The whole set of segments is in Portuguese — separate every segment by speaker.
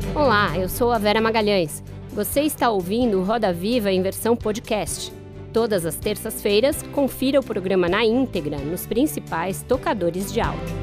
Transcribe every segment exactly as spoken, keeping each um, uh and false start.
Speaker 1: Olá, eu sou a Vera Magalhães. Você está ouvindo o Roda Viva em versão podcast. Todas as terças-feiras, confira o programa na íntegra nos principais tocadores de áudio.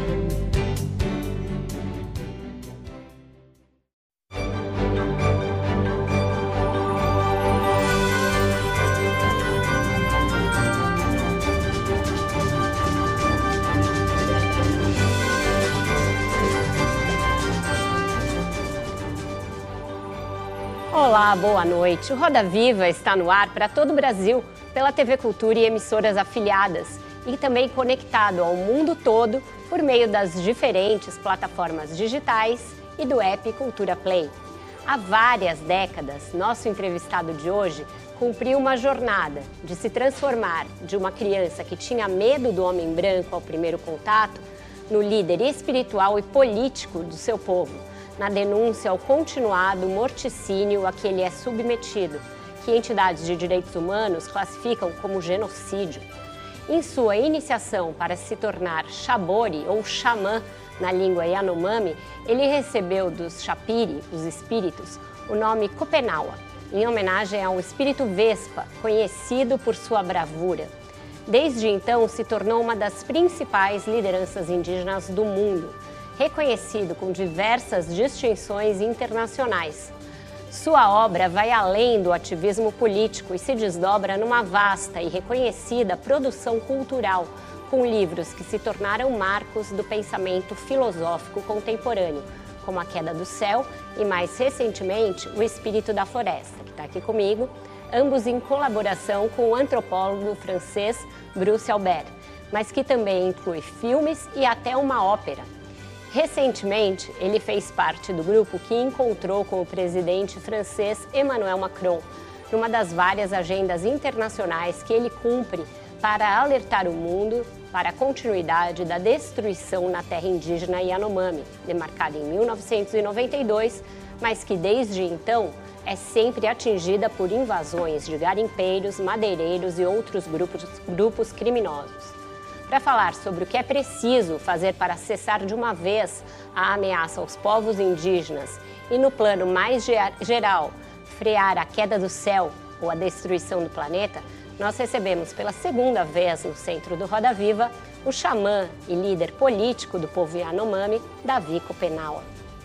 Speaker 1: Olá, boa noite. O Roda Viva está no ar para todo o Brasil, pela T V Cultura e emissoras afiliadas, e também conectado ao mundo todo por meio das diferentes plataformas digitais e do app Cultura Play. Há várias décadas, nosso entrevistado de hoje cumpriu uma jornada de se transformar de uma criança que tinha medo do homem branco ao primeiro contato no líder espiritual e político do seu povo, na denúncia ao continuado morticínio a que ele é submetido, que entidades de direitos humanos classificam como genocídio. Em sua iniciação para se tornar Xabori, ou xamã, na língua Yanomami, ele recebeu dos Xapiri, os espíritos, o nome Copenaua, em homenagem ao espírito Vespa, conhecido por sua bravura. Desde então, se tornou uma das principais lideranças indígenas do mundo, reconhecido com diversas distinções internacionais. Sua obra vai além do ativismo político e se desdobra numa vasta e reconhecida produção cultural, com livros que se tornaram marcos do pensamento filosófico contemporâneo, como A Queda do Céu e, mais recentemente, O Espírito da Floresta, que está aqui comigo, ambos em colaboração com o antropólogo francês Bruce Albert, mas que também inclui filmes e até uma ópera. Recentemente, ele fez parte do grupo que encontrou com o presidente francês Emmanuel Macron, numa das várias agendas internacionais que ele cumpre para alertar o mundo para a continuidade da destruição na terra indígena Yanomami, demarcada em mil novecentos e noventa e dois, mas que desde então é sempre atingida por invasões de garimpeiros, madeireiros e outros grupos, grupos criminosos. Para falar sobre o que é preciso fazer para cessar de uma vez a ameaça aos povos indígenas e, no plano mais geral, frear a queda do céu ou a destruição do planeta, nós recebemos pela segunda vez no centro do Roda Viva o xamã e líder político do povo Yanomami, Davi Copenaua.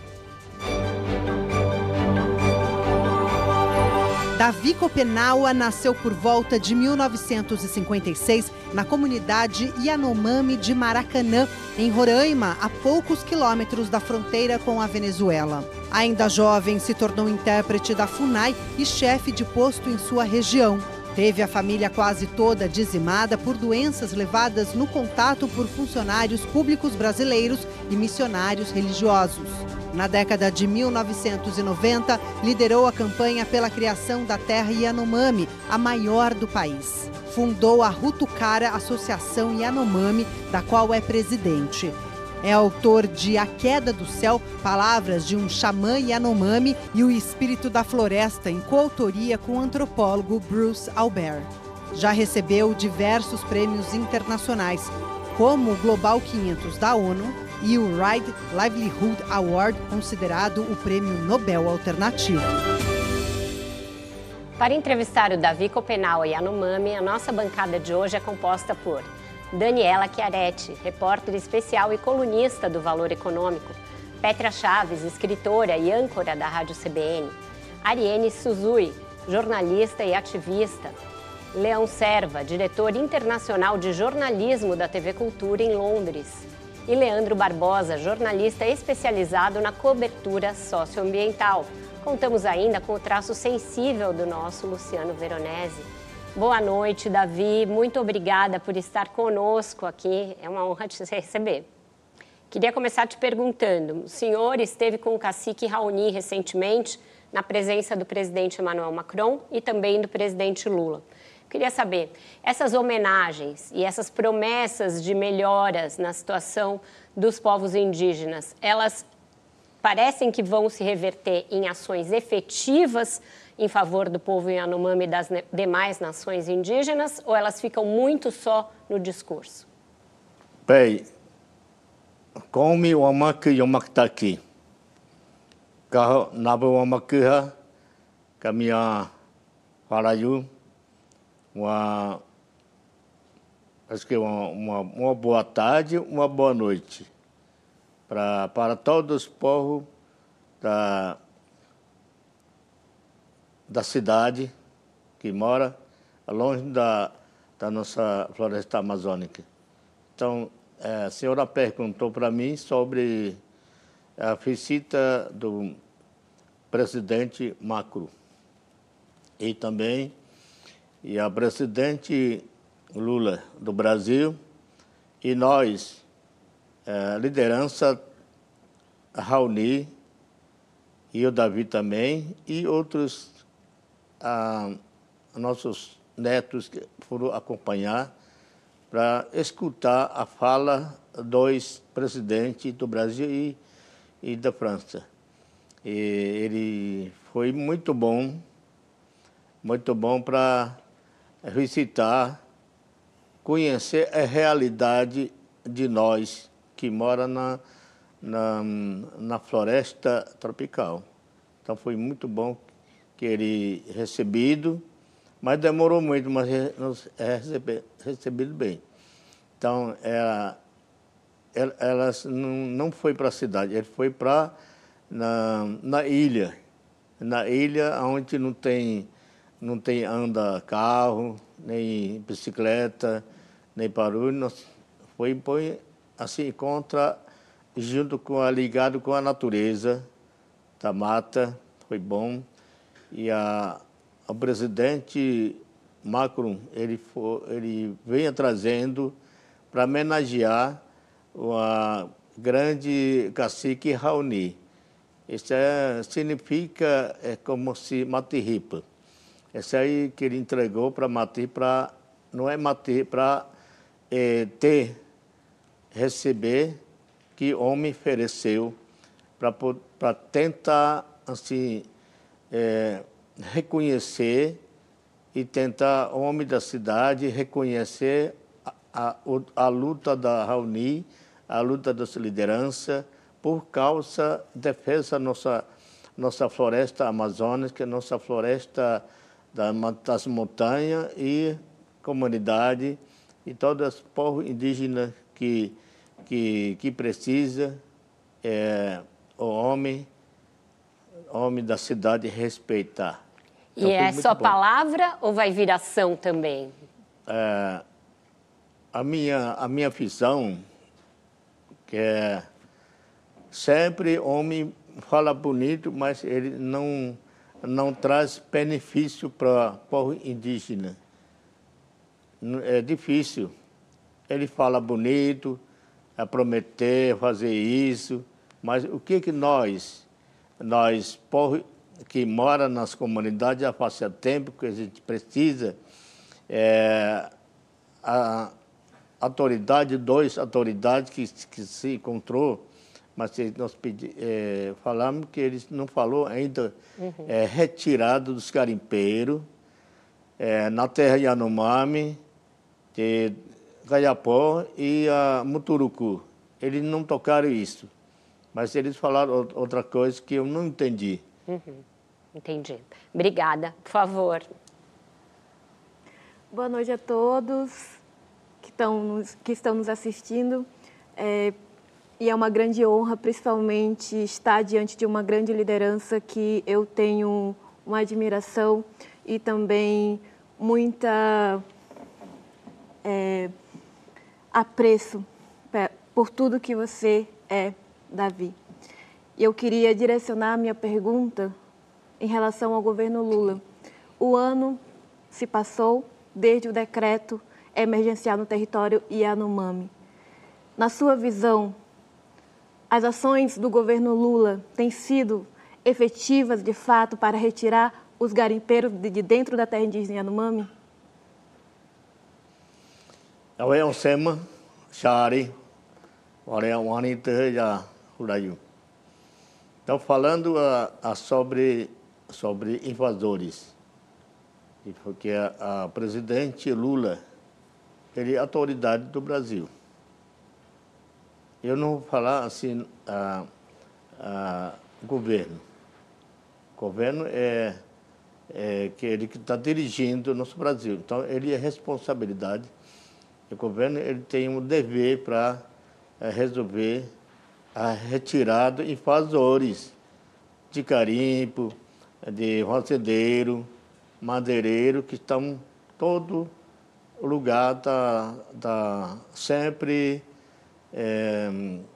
Speaker 2: Davi Copenaua nasceu por volta de mil novecentos e cinquenta e seis na comunidade Yanomami de Maracanã, em Roraima, a poucos quilômetros da fronteira com a Venezuela. Ainda jovem, se tornou intérprete da FUNAI e chefe de posto em sua região. Teve a família quase toda dizimada por doenças levadas no contato por funcionários públicos brasileiros e missionários religiosos. Na década de mil novecentos e noventa, liderou a campanha pela criação da terra Yanomami, a maior do país. Fundou a Rutucara Associação Yanomami, da qual é presidente. É autor de A Queda do Céu, Palavras de um Xamã Yanomami e O Espírito da Floresta, em coautoria com o antropólogo Bruce Albert. Já recebeu diversos prêmios internacionais, como o Global quinhentos da ONU, e o Right Livelihood Award, considerado o Prêmio Nobel Alternativo.
Speaker 1: Para entrevistar o Davi Copenaua Yanomami, a nossa bancada de hoje é composta por Daniela Chiaretti, repórter especial e colunista do Valor Econômico, Petra Chaves, escritora e âncora da Rádio C B N, Ariane Suzui, jornalista e ativista, Leão Serva, diretor internacional de jornalismo da T V Cultura em Londres, e Leandro Barbosa, jornalista especializado na cobertura socioambiental. Contamos ainda com o traço sensível do nosso Luciano Veronese. Boa noite, Davi. Muito obrigada por estar conosco aqui. É uma honra te receber. Queria começar te perguntando, o senhor esteve com o cacique Raoni recentemente, na presença do presidente Emmanuel Macron e também do presidente Lula. Queria saber, essas homenagens e essas promessas de melhoras na situação dos povos indígenas, elas parecem que vão se reverter em ações efetivas em favor do povo Yanomami e das demais nações indígenas, ou elas ficam muito só no discurso?
Speaker 3: Bem, como o Amaki Yomaktaki Kaho Nabu Wamakuha, Kamia Farayu, uma, acho que uma, uma, uma boa tarde, uma boa noite pra, para todos os povos da, da cidade que mora longe da, da nossa floresta amazônica. Então, a senhora perguntou para mim sobre a visita do presidente Macron e também e a presidente Lula do Brasil e nós, a liderança Raoni e o Davi também e outros ah, nossos netos que foram acompanhar para escutar a fala dos presidentes do Brasil e, e da França. E ele foi muito bom, muito bom para visitar, conhecer a realidade de nós que mora na, na, na floresta tropical. Então foi muito bom que ele recebido, mas demorou muito, mas nos recebe, recebido bem. Então, ela, ela, ela não, não foi para a cidade, ele foi para na, na ilha, na ilha onde não tem, não tem anda carro, nem bicicleta, nem barulho. Foi, foi assim, contra, junto com a, ligado com a natureza da mata, foi bom. E a, o presidente Macron, ele, for, ele veio trazendo para homenagear o grande cacique Raoni. Isso é, significa é como se Matiripa. Esse aí que ele entregou para Mati, para não é Mati, para é, ter, receber que o homem ofereceu para tentar assim é, reconhecer e tentar o homem da cidade reconhecer a, a, a luta da Raoni, a luta da sua liderança, por causa da defesa da nossa, nossa floresta amazônica, nossa floresta da, das montanhas e comunidade e todos os povos indígenas que, que, que precisa é, o homem, homem da cidade respeitar. Então,
Speaker 1: e é só bom. Palavra ou vai vir ação também?
Speaker 3: É, a, minha, a minha visão que é sempre homem fala bonito, mas ele não, não traz benefício para o povo indígena. É difícil. Ele fala bonito, é prometer, fazer isso, mas o que que nós, nós, povo que mora nas comunidades já faz tempo que a gente precisa, é, a autoridade, dois autoridades que, que se encontrou, mas nós pedi, é, falamos que eles não falou ainda, uhum. é, retirado dos garimpeiros, é, na terra Yanomami, de Gaiapó e a Muturucu. Eles não tocaram isso, mas eles falaram outra coisa que eu não entendi.
Speaker 1: Uhum. Entendi. Obrigada. Por favor.
Speaker 4: Boa noite a todos que estão nos, que estão nos assistindo. É, e é uma grande honra, principalmente, estar diante de uma grande liderança que eu tenho uma admiração e também muita é, apreço por tudo que você é, Davi. E eu queria direcionar a minha pergunta em relação ao governo Lula. O ano se passou desde o decreto emergencial no território Yanomami. Na sua visão, as ações do governo Lula têm sido efetivas, de fato, para retirar os garimpeiros de dentro da terra indígena Yanomami?
Speaker 3: Eu é um sema, Shari, olha um ano inteiro já, então, falando a, a sobre, sobre invasores, porque a, a presidente Lula, ele é a autoridade do Brasil. Eu não vou falar assim, a, a governo, O governo é, é que ele que está dirigindo o nosso Brasil. Então, ele é responsabilidade. O governo ele tem um dever para é, resolver a retirada de invasores de garimpo, de fazendeiro, madeireiro, que estão todo lugar tá, tá sempre é,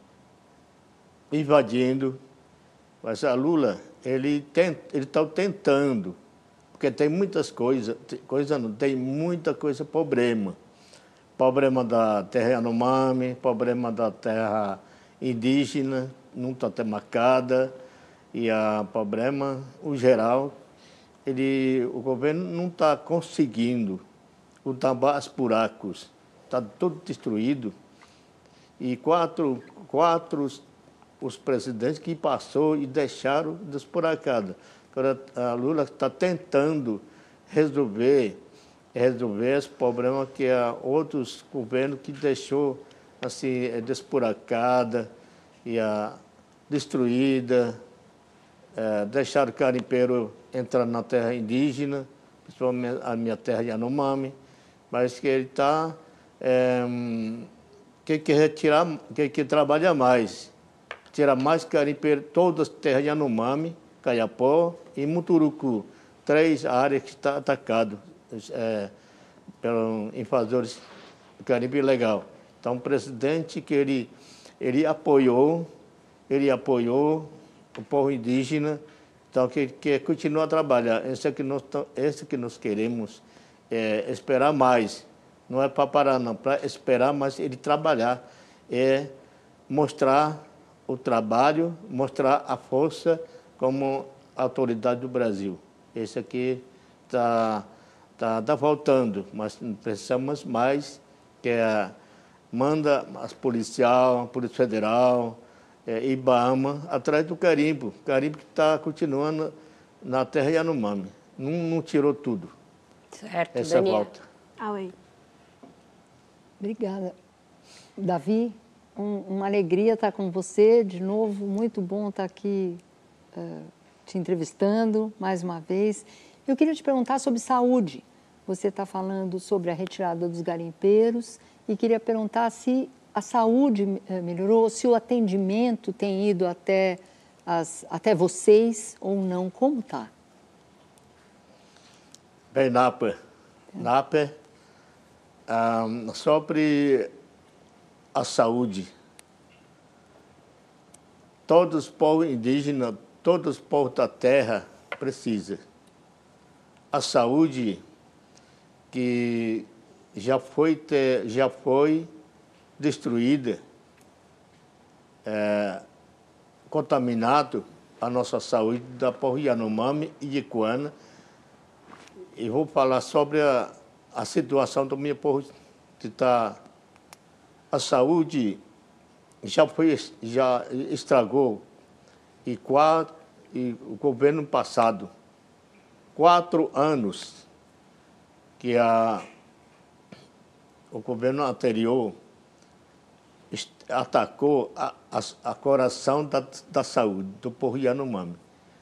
Speaker 3: invadindo. Mas a Lula, ele está tentando, porque tem muitas coisas, coisa não, tem muita coisa, problema. Problema da terra Yanomami, problema da terra indígena, não está demarcada, e o problema, o geral, ele, o governo não está conseguindo tampar os buracos, está tudo destruído. E quatro, quatro os presidentes que passou e deixaram desburacado. Agora, a Lula está tentando resolver, resolver esse problema que há outros governos que deixou assim, desburacada e a destruída, é, deixaram o garimpeiro entrar na terra indígena, principalmente a minha terra Yanomami, mas que ele está é, que quer retirar, que quer trabalhar mais, tirar mais garimpeiro, todas as terras Yanomami, Caiapó e Muturucu, três áreas que estão atacadas é, pelos invasores do garimpo ilegal. Então, o presidente que ele, ele apoiou, ele apoiou o povo indígena, então que quer continuar a trabalhar. Esse é que nós, esse que nós queremos é, esperar mais. Não é para parar, não, para esperar, mas ele trabalhar, é mostrar o trabalho, mostrar a força como autoridade do Brasil. Esse aqui está tá, tá faltando, mas precisamos mais que a manda as policial, a Polícia Federal, é, Ibama, atrás do garimpo. O garimpo que está continuando na terra Yanomami. Não, não tirou tudo.
Speaker 1: Certo,
Speaker 3: essa
Speaker 1: Daniel.
Speaker 3: volta.
Speaker 4: Ah, oi.
Speaker 5: Obrigada. Davi, um, uma alegria estar com você de novo. Muito bom estar aqui uh, te entrevistando mais uma vez. Eu queria te perguntar sobre saúde. Você está falando sobre a retirada dos garimpeiros e queria perguntar se a saúde melhorou, se o atendimento tem ido até, as, até vocês ou não. Como está?
Speaker 3: Bem, Napa, Napa, um, sobre a saúde, todos os povos indígenas, todos os povos da terra precisam. A saúde que já foi, ter, já foi destruída, é, contaminado a nossa saúde da povo Yanomami e Icuana. E vou falar sobre a, a situação do meu povo que está... A saúde já foi, já estragou e, quatro, e o governo passado, quatro anos que a, o governo anterior atacou a, a, a coração da, da saúde do povo Yanomami.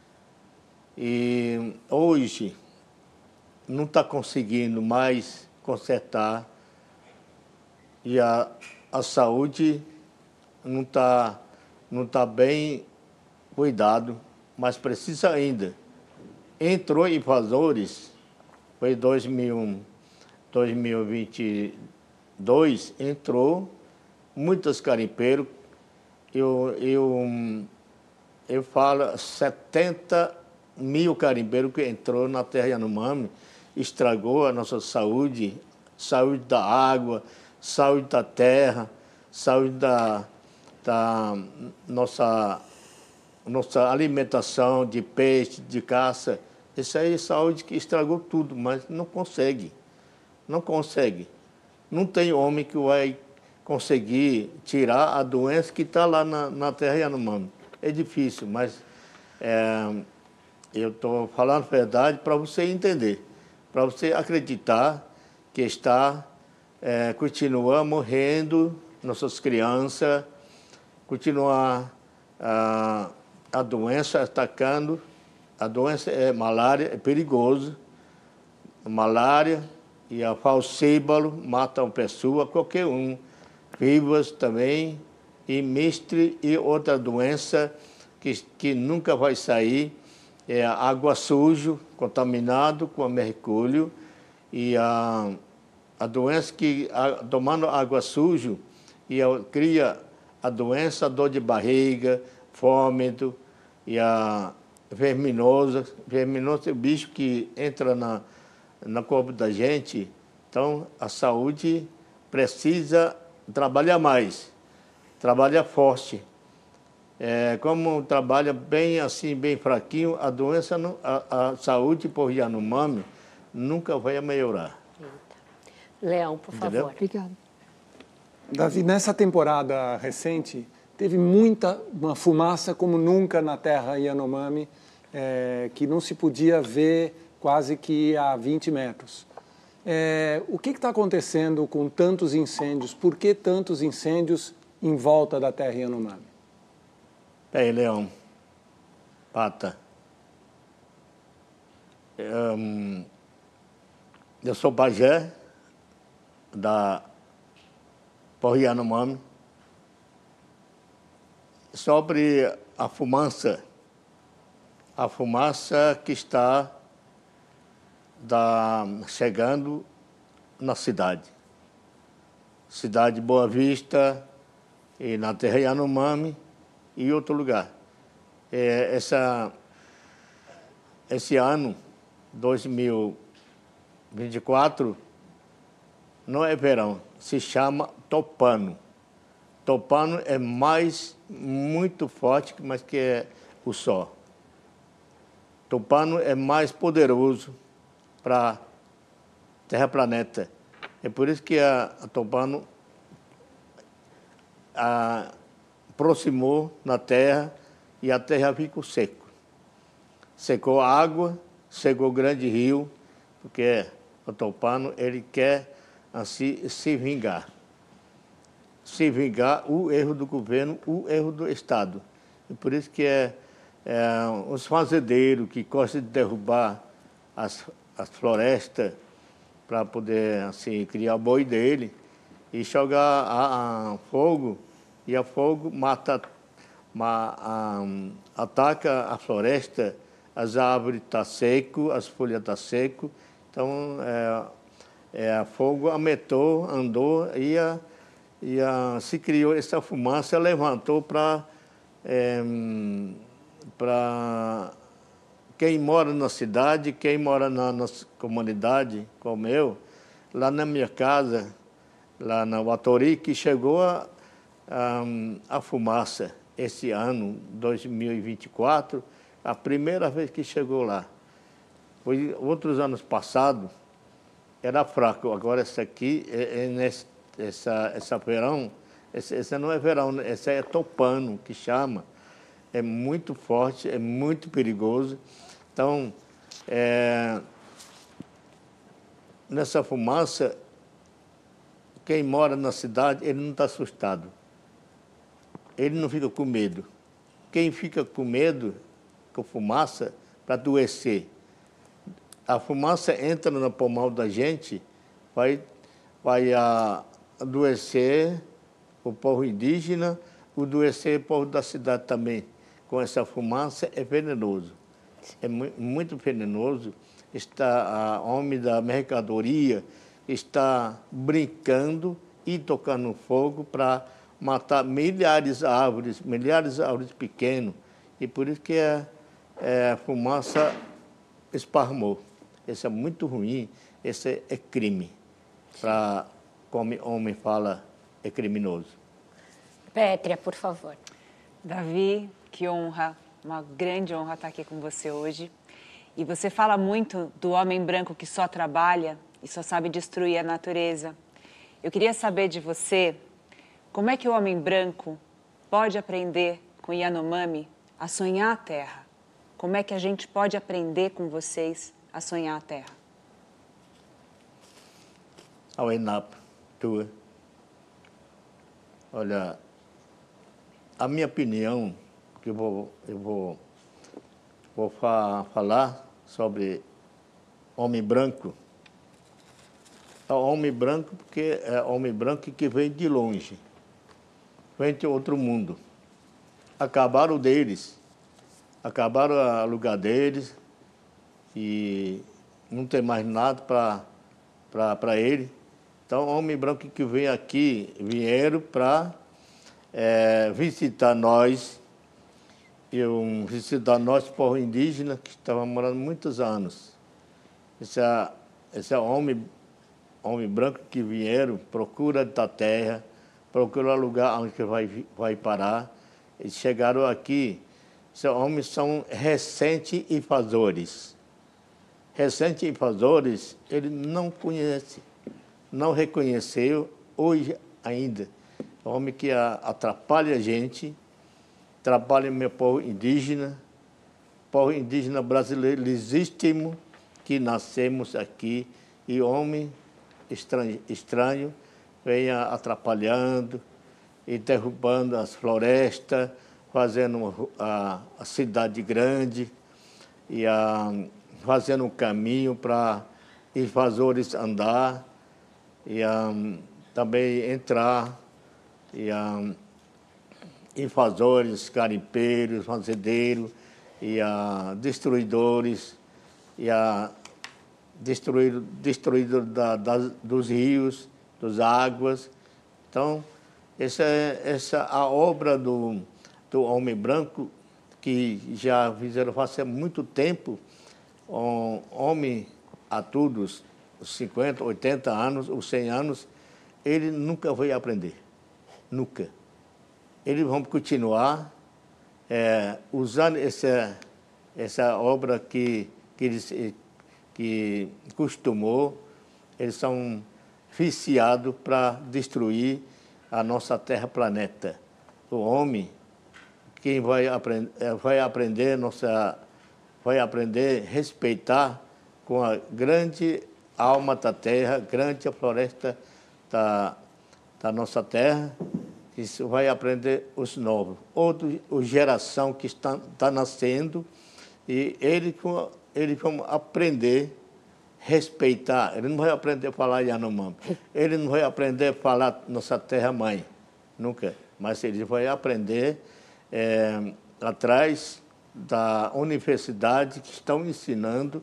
Speaker 3: E hoje não está conseguindo mais consertar e a, a saúde não está não tá bem cuidado, mas precisa ainda. Entrou invasores, foi dois mil, dois mil e vinte e dois, entrou muitos garimpeiros, eu, eu, eu falo setenta mil garimpeiros que entrou na terra Yanomami, estragou a nossa saúde, saúde da água, saúde da terra, saúde da, da nossa, nossa alimentação de peixe, de caça. Isso aí é saúde que estragou tudo, mas não consegue, não consegue. Não tem homem que vai conseguir tirar a doença que está lá na, na terra Yanomami. É difícil, mas é, eu estou falando a verdade para você entender, para você acreditar que está, é, continua morrendo nossas crianças, continua a, a doença atacando A doença é malária, é perigoso. Malária e a falcíbalo matam pessoa, qualquer um. Vivas também, e mistre e outra doença que, que nunca vai sair, é a água suja, contaminado com mercúrio, e a, a doença que, a, tomando água suja, e a, cria a doença, a dor de barriga, vômito, e a verminosa. Verminosa é o bicho que entra na, no corpo da gente. Então, a saúde precisa trabalhar mais, trabalhar forte. É, como trabalha bem assim, bem fraquinho, a doença, não, a, a saúde por Yanomami nunca vai melhorar.
Speaker 1: Eita. Leão, por
Speaker 3: Entendeu?
Speaker 1: favor.
Speaker 5: Obrigada.
Speaker 6: Davi, nessa temporada recente, teve muita, uma fumaça como nunca na terra Yanomami, é, que não se podia ver quase que a vinte metros. É, o que está acontecendo com tantos incêndios? Por que tantos incêndios em volta da terra Yanomami?
Speaker 3: Peraí, Leão. Pata. Um, eu sou pajé da Porra Yanomami. Sobre a fumaça, a fumaça que está da, chegando na cidade. Cidade Boa Vista e na terra Yanomami e outro lugar. É, essa, esse ano, dois mil e vinte e quatro, não é verão, se chama Topano. Topano é mais, muito forte, mas que é o sol. Topano é mais poderoso para terra-planeta. É por isso que a, a Topano a, aproximou na terra e a terra ficou seco. Secou a água, secou o grande rio, porque o Topano ele quer assim se vingar. Se vingar o erro do governo, o erro do Estado. E por isso que é, é os fazendeiros que gostam de derrubar as, as florestas para poder assim, criar o boi dele e jogar a, a fogo, e a fogo mata, ma, a, ataca a floresta, as árvores estão secas, as folhas estão secas, então é, é, fogo aumentou, andou e, a, e a, se criou essa fumaça, levantou para é, para quem mora na cidade, quem mora na nossa comunidade, como eu, lá na minha casa, lá na Watori, que chegou a, a, a fumaça esse ano, dois mil e vinte e quatro, a primeira vez que chegou lá. Foi outros anos passados, era fraco, agora essa aqui, é, é nesse, essa, essa verão, essa, essa não é verão, essa é Topano, que chama, é muito forte, é muito perigoso. Então, é, nessa fumaça, quem mora na cidade, ele não está assustado. Ele não fica com medo. Quem fica com medo, com fumaça, para adoecer. A fumaça entra no pulmão da gente, vai, vai a, adoecer o povo indígena, adoecer o povo da cidade também. Com essa fumaça é venenoso. É mu muito venenoso. Está a homem da mercadoria está brincando e tocando fogo para matar milhares de árvores, milhares de árvores pequenas. E por isso que a, é, a fumaça esparmou. Isso é muito ruim, esse é crime. Para, como o homem fala, é criminoso.
Speaker 1: Pétria, por favor.
Speaker 7: Davi, que honra, uma grande honra estar aqui com você hoje. E você fala muito do homem branco que só trabalha e só sabe destruir a natureza. Eu queria saber de você, como é que o homem branco pode aprender com Yanomami a sonhar a terra? Como é que a gente pode aprender com vocês a sonhar a terra?
Speaker 3: Ao Enap, tua. Olha, a minha opinião, que eu vou, eu vou vou fa falar sobre homem branco. É homem branco porque é homem branco que vem de longe, vem de outro mundo. Acabaram deles, acabaram o lugar deles e não tem mais nada para ele. Então, homem branco que vem aqui, vieram para é, visitar nós, e um, visitar nós, povo indígena, que estava morando muitos anos. Esse é, esse é homem, homem branco que vieram, procura da terra, procura o lugar onde vai, vai parar. Eles chegaram aqui, esses homens são recentes invasores. Recentes invasores, ele não conhece, não reconheceu hoje ainda. É um homem que atrapalha a gente, atrapalha o meu povo indígena, povo indígena brasileiro legítimo, que nascemos aqui, e homem estranho, estranho vem atrapalhando e derrubando as florestas, fazendo a, a cidade grande e a, fazendo um caminho para invasores andar e a, também entrar e a, invasores, garimpeiros, fazendeiros e a, destruidores e a destruir, destruidor da, das, dos rios, das águas. Então, essa é essa a obra do, do homem branco, que já fizeram faz muito tempo. Um homem a todos, os cinquenta, oitenta anos, os cem anos, ele nunca vai aprender. Nunca. Eles vão continuar é, usando essa, essa obra que, que eles que costumou. Eles são viciados para destruir a nossa terra planeta. O homem, quem vai aprender, vai aprender nossa, vai aprender a respeitar com a grande alma da terra, grande floresta da, da nossa terra. Isso vai aprender os novos, outra geração que está, está nascendo, e eles ele vão aprender a respeitar. Ele não vai aprender a falar Yanomami, ele não vai aprender a falar nossa terra-mãe, nunca. Mas ele vai aprender é, atrás da universidade que estão ensinando,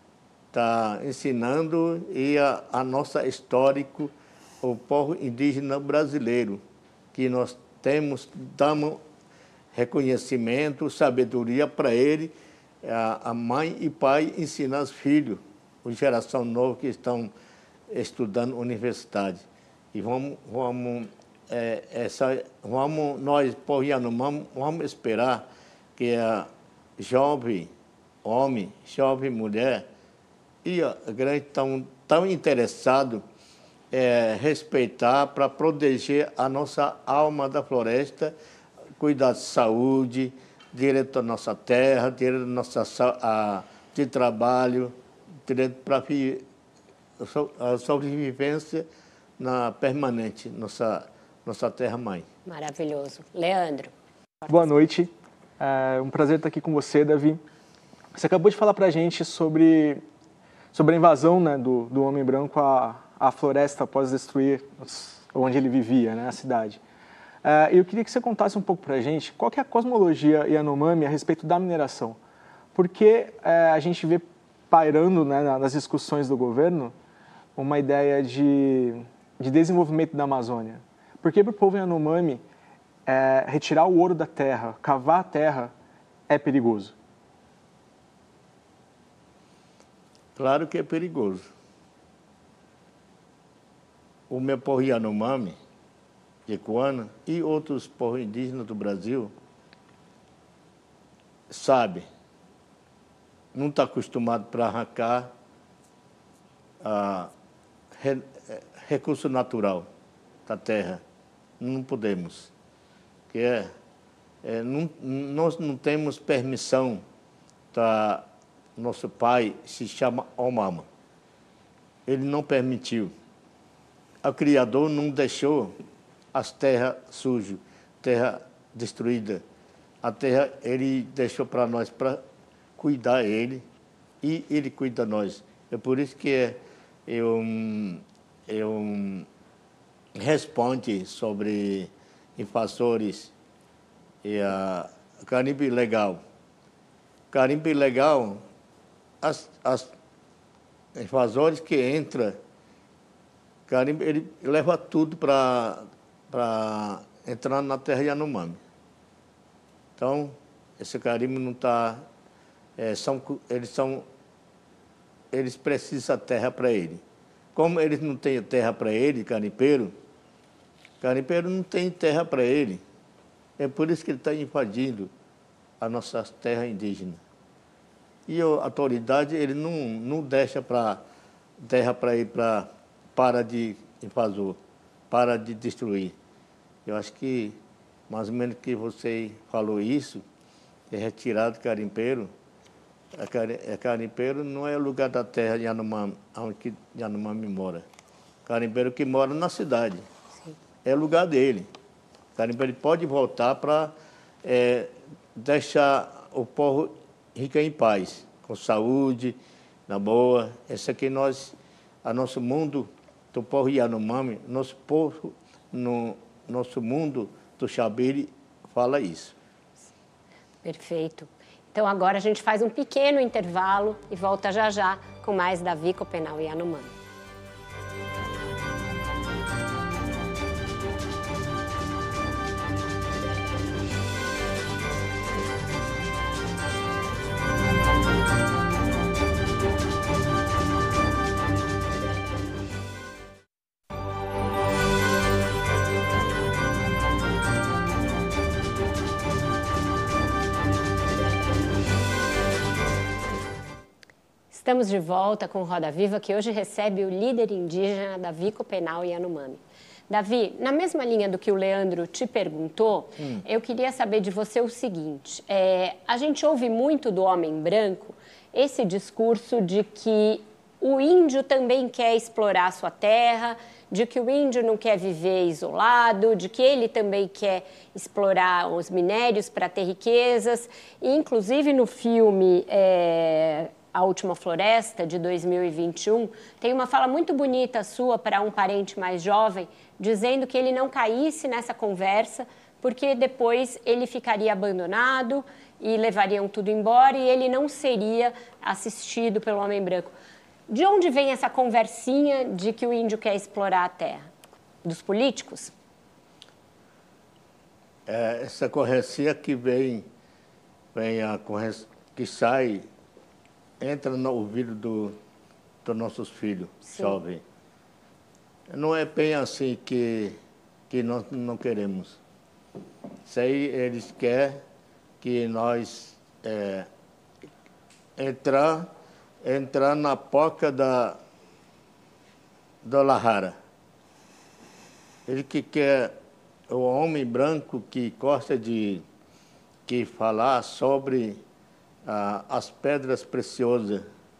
Speaker 3: está ensinando e a, a nossa histórico, o povo indígena brasileiro, que nós temos, damos reconhecimento, sabedoria para ele, a, a mãe e pai ensinar os filhos, a geração nova que estão estudando universidade. E vamos, vamos, é, essa, vamos nós, povo Yanomami, vamos esperar que a jovem homem, jovem mulher e a grande estão tão interessados É, respeitar, para proteger a nossa alma da floresta, cuidar de saúde, direito à nossa terra, direito à nossa a, de trabalho, direito para a sobrevivência na permanente, nossa, nossa terra-mãe.
Speaker 1: Maravilhoso. Leandro.
Speaker 8: Boa noite. É um prazer estar aqui com você, Davi. Você acabou de falar para a gente sobre, sobre a invasão, né, do, do homem branco a a floresta após destruir onde ele vivia, né, a cidade. Uh, eu queria que você contasse um pouco para a gente qual que é a cosmologia Yanomami a respeito da mineração. Porque uh, a gente vê pairando, né, nas discussões do governo uma ideia de, de desenvolvimento da Amazônia. Porque para o povo Yanomami, uh, retirar o ouro da terra, cavar a terra, é perigoso?
Speaker 3: Claro que é perigoso. O meu povo Yanomami, Jecuana e outros povos indígenas do Brasil sabe, não está acostumado para arrancar a re, recurso natural da terra. Não podemos. Que é, é, não, nós não temos permissão da nosso pai, se chama Omama. Ele não permitiu. O Criador não deixou as terras sujas, terra destruída. A terra ele deixou para nós para cuidar ele e ele cuida de nós. É por isso que eu, eu respondo sobre invasores e a garimpo ilegal. Garimpo ilegal, as, as invasores que entram, garimpo, ele leva tudo para para entrar na terra Yanomami. Então, esse garimpo não está... É, são, eles, são, eles precisam de terra para ele. Como eles não têm terra para ele, garimpeiro, garimpeiro não tem terra para ele. É por isso que ele está invadindo as nossas terras indígenas. E a autoridade, ele não, não deixa pra, terra para ir para para de invasor, para de destruir. Eu acho que, mais ou menos que você falou isso, é retirado garimpeiro. A garimpeiro não é o lugar da terra de Yanomami, onde Yanomami mora. Garimpeiro que mora na cidade. Sim. É o lugar dele. O garimpeiro pode voltar para é, deixar o povo rico em paz, com saúde, na boa. Esse aqui nós, a nosso mundo do povo Yanomami, nosso povo, no nosso mundo do Xabiri, fala isso.
Speaker 1: Perfeito. Então agora a gente faz um pequeno intervalo e volta já já com mais Davi Copenau e Yanomami. Estamos de volta com o Roda Viva, que hoje recebe o líder indígena Davi Copenau e Yanomami. Davi, na mesma linha do que o Leandro te perguntou, hum. eu queria saber de você o seguinte. É, a gente ouve muito do homem branco esse discurso de que o índio também quer explorar a sua terra, de que o índio não quer viver isolado, de que ele também quer explorar os minérios para ter riquezas. E, inclusive, no filme... É... A Última Floresta, de dois mil e vinte e um, tem uma fala muito bonita sua para um parente mais jovem, dizendo que ele não caísse nessa conversa, porque depois ele ficaria abandonado e levariam tudo embora e ele não seria assistido pelo homem branco. De onde vem essa conversinha de que o índio quer explorar a terra? Dos políticos?
Speaker 3: É, essa conversinha que vem, vem a conversa que sai... entra no ouvido do, dos nossos filhos, Sim. jovens. Não é bem assim que, que nós não queremos. Isso aí eles querem que nós é, entrar, entrar na porca da, da Lahara. Ele que quer o homem branco que gosta de que falar sobre Ah, as pedras preciosas.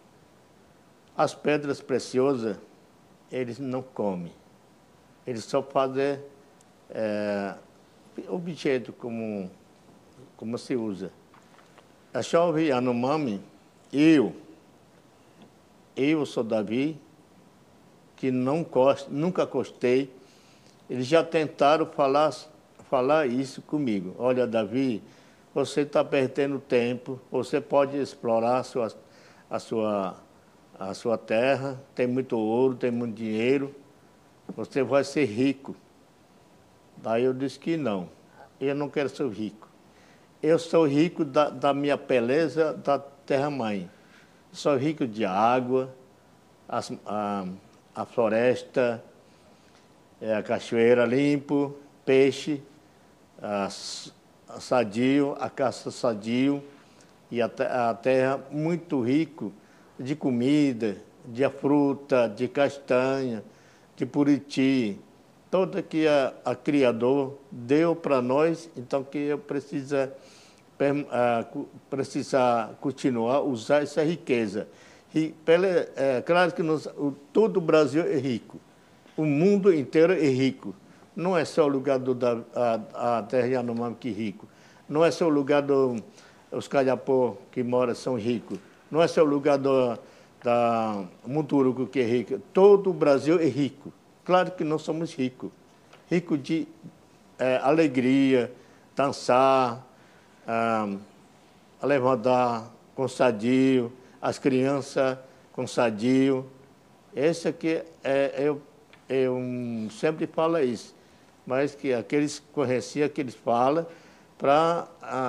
Speaker 3: As pedras preciosas, eles não comem. Eles só fazem é, objeto como, como se usa. A chave Yanomami, eu, eu sou Davi, que não gosto, nunca gostei. Eles já tentaram falar, falar isso comigo. Olha, Davi, você está perdendo tempo, você pode explorar a sua, a, sua, a sua terra, tem muito ouro, tem muito dinheiro, você vai ser rico. Daí eu disse que não, eu não quero ser rico. Eu sou rico da, da minha beleza da terra-mãe. Sou rico de água, as, a, a floresta, a cachoeira limpo, peixe, as, sadio, a caça sadio e a, a terra muito rico de comida, de fruta, de castanha, de buriti, toda que a, a Criador deu para nós, então que eu precisa, uh, precisa continuar a usar essa riqueza. E, pela, é claro que nós, o, todo o Brasil é rico, o mundo inteiro é rico. Não é só o lugar do, da a, a terra Yanomami que é rico. Não é só o lugar do, os calhapó que moram são ricos. Não é só o lugar do, da Munduruku que é rico. Todo o Brasil é rico. Claro que nós somos ricos. Ricos de é, alegria, dançar, ah, levantar com sadio, as crianças com sadio. Esse aqui, é, eu, eu sempre falo isso, mas que aqueles conheciam, que eles falam, para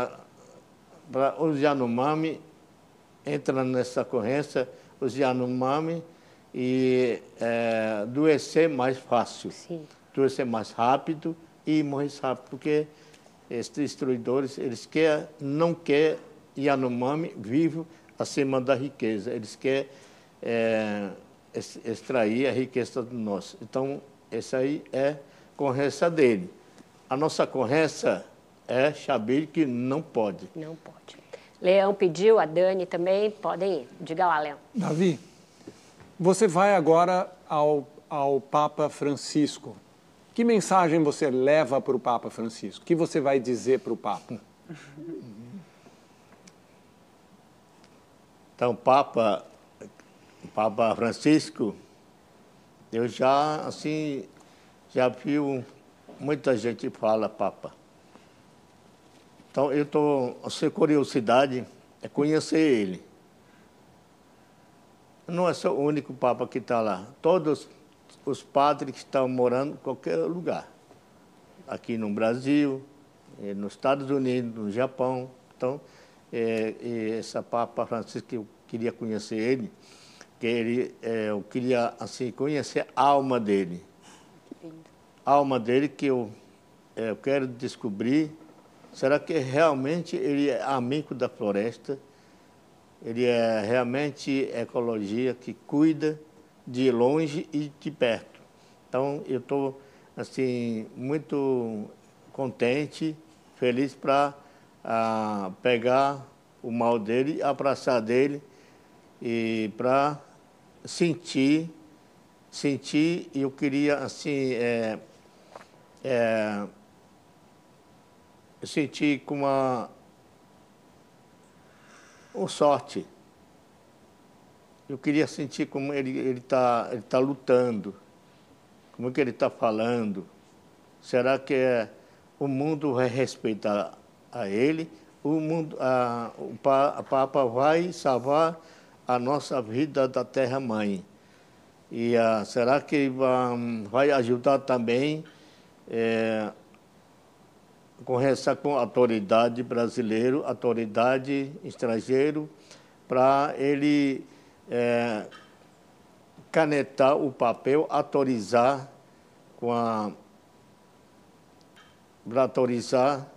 Speaker 3: os Yanomami entrar nessa corrência, os Yanomami, e é, adoecer mais fácil, Sim. adoecer mais rápido e morrer rápido, porque esses destruidores, eles quer, não querem Yanomami vivo acima da riqueza, eles querem é, extrair a riqueza do nosso. Então, essa aí é a corrência dele. A nossa corrência é saber que não pode.
Speaker 1: Não pode. Leão pediu, a Dani também, podem ir. Diga lá, Leão.
Speaker 6: Davi, você vai agora ao, ao Papa Francisco. Que mensagem você leva para o Papa Francisco? O que você vai dizer para o Papa?
Speaker 3: Então, Papa, Papa Francisco, eu já, assim, já vi muita gente fala Papa. Então, eu estou, a sua curiosidade é conhecer ele. Não é só o único Papa que está lá. Todos os padres que estão morando em qualquer lugar. Aqui no Brasil, nos Estados Unidos, no Japão. Então, é, e essa Papa Francisco, eu queria conhecer ele, que ele, é, eu queria assim, conhecer a alma dele. A alma dele que eu, é, eu quero descobrir. Será que realmente ele é amigo da floresta? Ele é realmente ecologia que cuida de longe e de perto. Então, eu estou assim, muito contente, feliz para ah, pegar o mal dele, abraçar dele e para sentir, sentir, e eu queria assim, é, é, eu senti com uma, uma sorte. Eu queria sentir como ele está ele tá lutando, como que ele está falando. Será que é, o mundo vai respeitar a ele? O mundo, a, o pa, a Papa vai salvar a nossa vida da Terra-mãe? E a, será que vai, vai ajudar também é, conversar com a autoridade brasileira, autoridade estrangeira, para ele é, canetar o papel, autorizar com a para autorizar,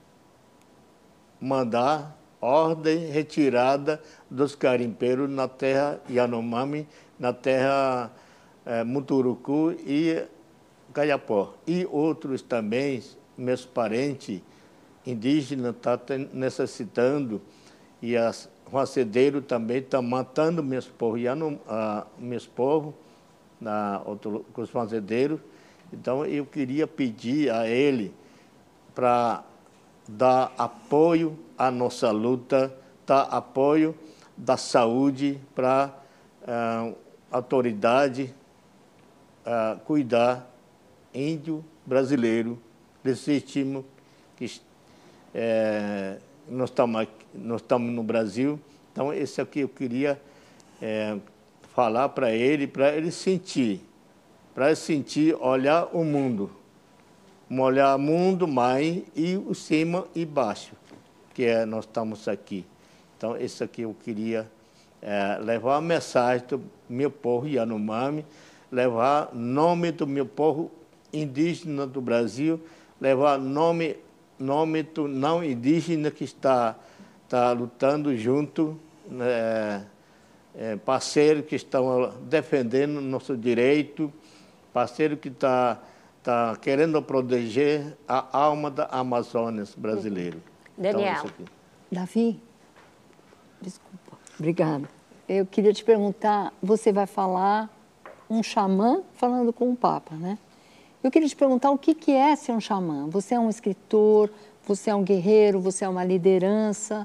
Speaker 3: mandar ordem retirada dos garimpeiros na terra Yanomami, na terra é, Munduruku e Calhapó. E outros também, meus parentes indígenas estão necessitando, e as rocedeiros também estão matando meus povos, uh, meus povos, na, com os fazendeiros. Então, eu queria pedir a ele para dar apoio à nossa luta, dar apoio da saúde para a uh, autoridade uh, cuidar índio brasileiro, legítimo, que é, nós estamos nós estamos no Brasil. Então, esse aqui eu queria é, falar para ele, para ele sentir, para ele sentir, olhar o mundo, olhar o mundo, mais e o cima e baixo, que é, nós estamos aqui. Então, esse aqui eu queria é, levar a mensagem do meu povo Yanomami, levar nome do meu povo indígena do Brasil, levar nome, nome do não indígena que está, está lutando junto, é, é, parceiro que estão defendendo nosso direito, parceiro que está tá querendo proteger a alma da Amazônia brasileira.
Speaker 1: Daniel.
Speaker 3: Então,
Speaker 5: Davi, desculpa, obrigada. Eu queria te perguntar, você vai falar um xamã falando com o Papa, né? Eu queria te perguntar o que, que é ser um xamã. Você é um escritor, você é um guerreiro, você é uma liderança.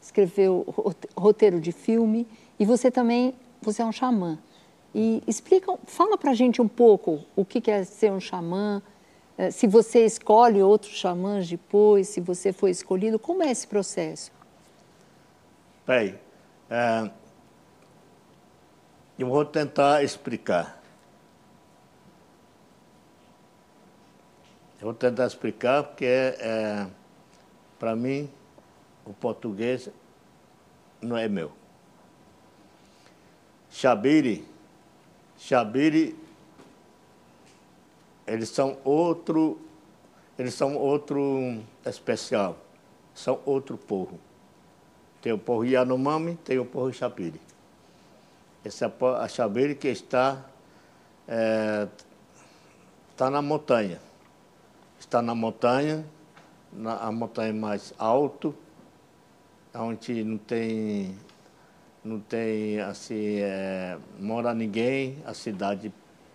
Speaker 5: escreveu roteiro de filme e você também, você é um xamã. E explica, fala pra gente um pouco o que é ser um xamã, se você escolhe outros xamãs depois, se você foi escolhido, como é esse processo?
Speaker 3: Bem, é, eu vou tentar explicar. Eu vou tentar explicar porque, é, para mim, o português não é meu. Xabiri, Xabiri, eles são outro, eles são outro especial, são outro povo. Tem o povo Yanomami, tem o povo Xabiri. Esse é a Xabiri que está, é, está na montanha. Está na montanha, na a montanha mais alto, onde não tem, não tem assim, é, mora ninguém, a cidade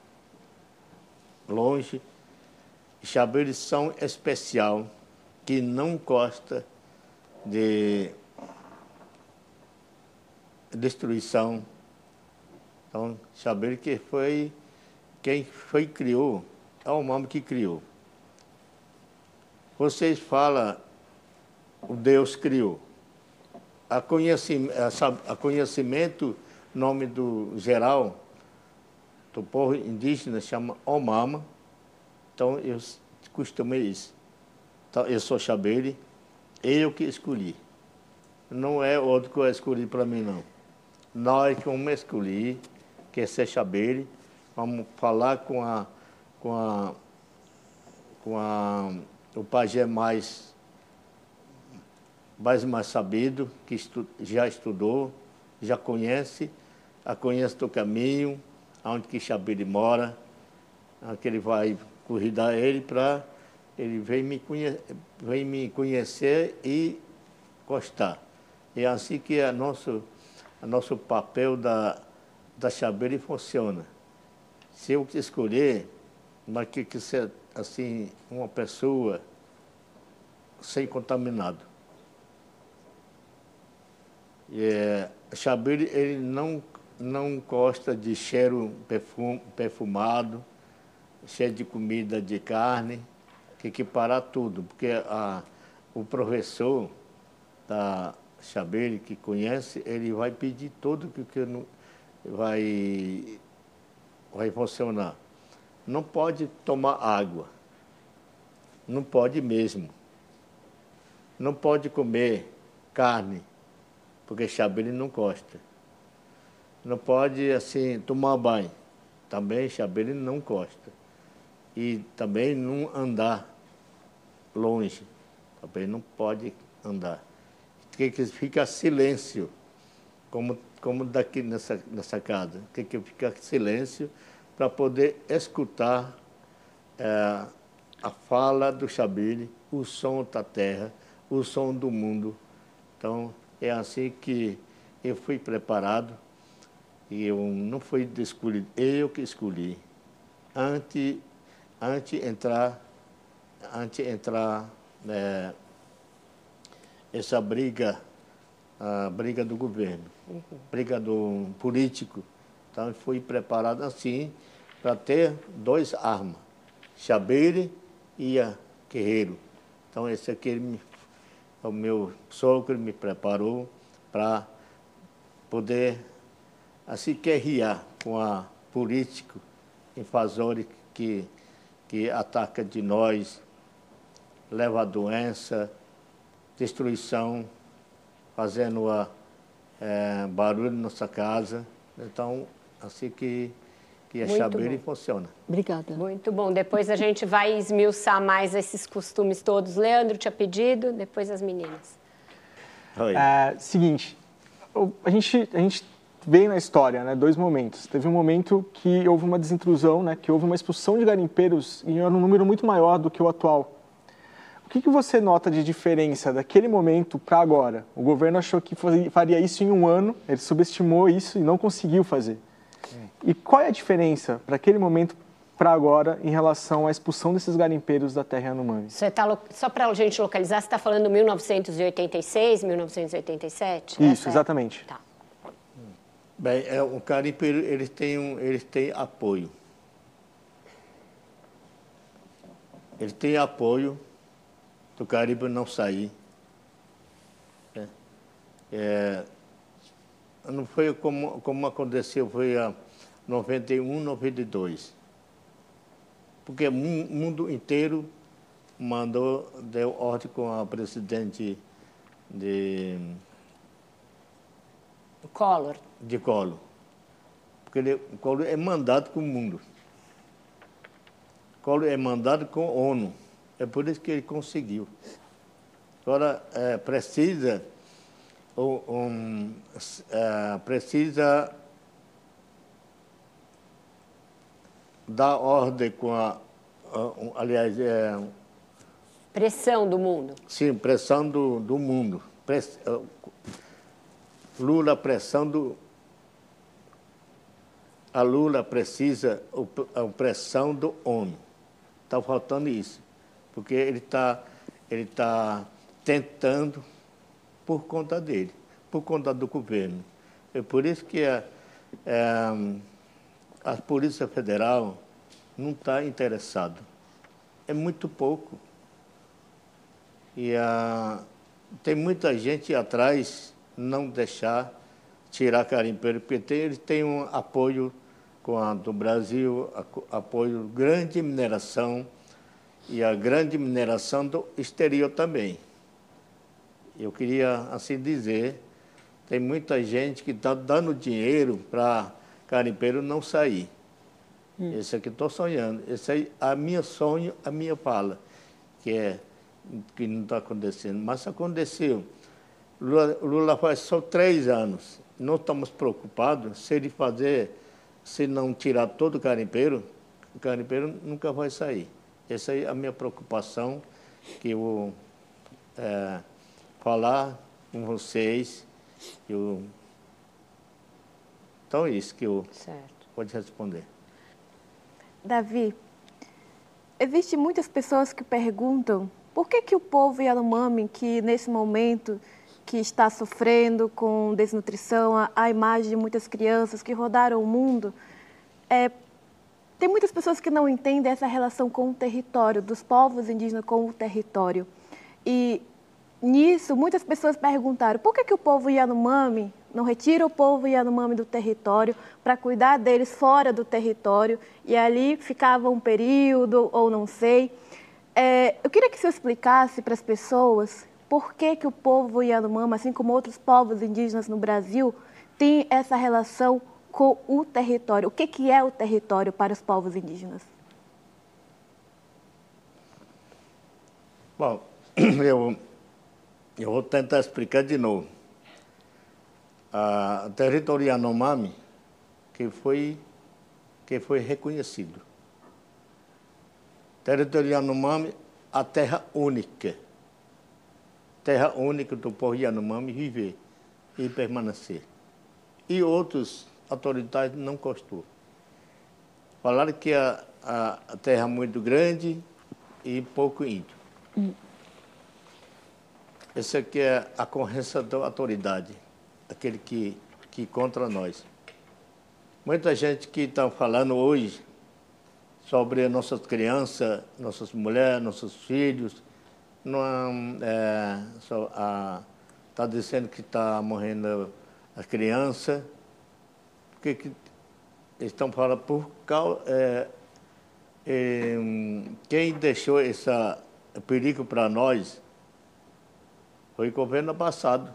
Speaker 3: longe. Xabiri são especial, que não gosta de destruição. Então, Xabiri que foi, quem foi criou, é o nome que criou. Vocês falam, o Deus criou. A conhecimento, a conhecimento, nome do geral, do povo indígena, chama Omama. Então, eu costumei isso. Então, eu sou Xabiri, eu que escolhi. Não é outro que eu escolhi para mim, não. Nós que vamos escolher, que é ser Xabiri, vamos falar com a, com a, com a, o pajé mais, mais, mais sabido, que estu, já estudou, já conhece, a conhece do caminho, onde que Xabiri mora, que ele vai convidar ele para ele vem me, conhe, vem me conhecer e gostar. É assim que é nosso, o nosso papel da, da Xabiri funciona. Se eu escolher, mas que, que ser assim, uma pessoa sem contaminado. E, é, Xabiri, ele não, não gosta de cheiro perfum, perfumado, cheio de comida de carne, tem que parar tudo, porque a, o professor da Xabiri, que conhece, ele vai pedir tudo que, que não, vai, vai funcionar. Não pode tomar água, não pode mesmo. Não pode comer carne, porque Xabiri não gosta. Não pode, assim, tomar banho, também Xabiri não gosta. E também não andar longe, também não pode andar. Que que fica silêncio, como, como daqui nessa, nessa casa, que, que fica silêncio para poder escutar é, a fala do Xabiri, o som da terra, o som do mundo. Então, é assim que eu fui preparado e eu não fui escolhido, eu que escolhi. Antes antes entrar, antes entrar é, essa briga, a briga do governo, uhum. briga do político. Então, eu fui preparado assim para ter duas armas, Xabiri e a Guerreiro. Então, esse aqui, ele me, o meu sogro me preparou para poder, assim, guerrear com a político invasor que, que ataca de nós, leva a doença, destruição, fazendo a, é, barulho na nossa casa. Então, assim que, que a Xabiri funciona.
Speaker 5: Obrigada.
Speaker 1: Muito bom. Depois a gente vai esmiuçar mais esses costumes todos. Leandro tinha pedido, depois as meninas.
Speaker 3: Oi.
Speaker 8: É, seguinte, a gente, a gente vê na história, né, dois momentos. Teve um momento que houve uma desintrusão, né, que houve uma expulsão de garimpeiros em um número muito maior do que o atual. O que, que você nota de diferença daquele momento para agora? O governo achou que faria isso em um ano, ele subestimou isso e não conseguiu fazer. Sim. E qual é a diferença para aquele momento para agora em relação à expulsão desses garimpeiros da terra Yanomami?
Speaker 1: Você tá, só para a gente localizar, você está falando mil novecentos e oitenta e seis, mil novecentos e oitenta e sete?
Speaker 8: Isso, Essa exatamente.
Speaker 1: É... Tá.
Speaker 3: Bem, é, o garimpeiro, eles têm, um, eles têm apoio. Eles têm apoio do garimpo não sair. É, é, não foi como, como aconteceu, foi a noventa e um, noventa e dois. Porque o mundo inteiro mandou, deu ordem com a presidente de...
Speaker 1: Collor.
Speaker 3: De Collor. Porque ele, Collor é mandado com o mundo. Collor é mandado com a ONU. É por isso que ele conseguiu. Agora, é, precisa... Um, é, precisa dar ordem com a... Um, aliás, é...
Speaker 1: Pressão do mundo.
Speaker 3: Sim, pressão do, do mundo. Press, uh, Lula, pressão do... A Lula precisa a pressão do ONU. Está faltando isso. Porque ele está ele tá tentando por conta dele, por conta do governo. É por isso que a, a, a Polícia Federal não está interessada. É muito pouco. E a, tem muita gente atrás não deixar tirar garimpeiro, porque tem, eles têm um apoio com a do Brasil, a, apoio grande mineração e a grande mineração do exterior também. Eu queria assim dizer, tem muita gente que está dando dinheiro para garimpeiro não sair. Hum. Esse aqui estou sonhando. Esse aí, a minha sonho, a minha fala, que é que não está acontecendo, mas aconteceu. Lula, Lula faz só três anos. Não estamos preocupados se ele fazer, se não tirar todo o garimpeiro, o garimpeiro nunca vai sair. Essa é a minha preocupação, que eu vou é, falar com vocês. Eu... Então é isso que eu
Speaker 1: certo.
Speaker 3: Pode responder.
Speaker 4: Davi, existem muitas pessoas que perguntam por que, que o povo Yanomami, que nesse momento que está sofrendo com desnutrição, a, a imagem de muitas crianças que rodaram o mundo, é, tem muitas pessoas que não entendem essa relação com o território, dos povos indígenas com o território. E nisso, muitas pessoas perguntaram por que, que o povo Yanomami não retira o povo Yanomami do território para cuidar deles fora do território e ali ficava um período ou não sei. É, eu queria que você explicasse para as pessoas por que, que o povo Yanomami, assim como outros povos indígenas no Brasil, tem essa relação com o território. O que, que é o território para os povos indígenas?
Speaker 3: Bom, eu, eu vou tentar explicar de novo. O território Yanomami que foi, que foi reconhecido. Território Yanomami, a terra única. Terra única do povo Yanomami viver e permanecer. E outras autoridades não gostou. Falaram que a, a, a terra é muito grande e pouco índio. Hum. Essa aqui é a corrência da autoridade, aquele que, que contra nós. Muita gente que está falando hoje sobre nossas crianças, nossas mulheres, nossos filhos, não é, está dizendo que está morrendo as crianças, porque que eles estão falando por causa... É, é, quem deixou esse perigo para nós foi o governo passado.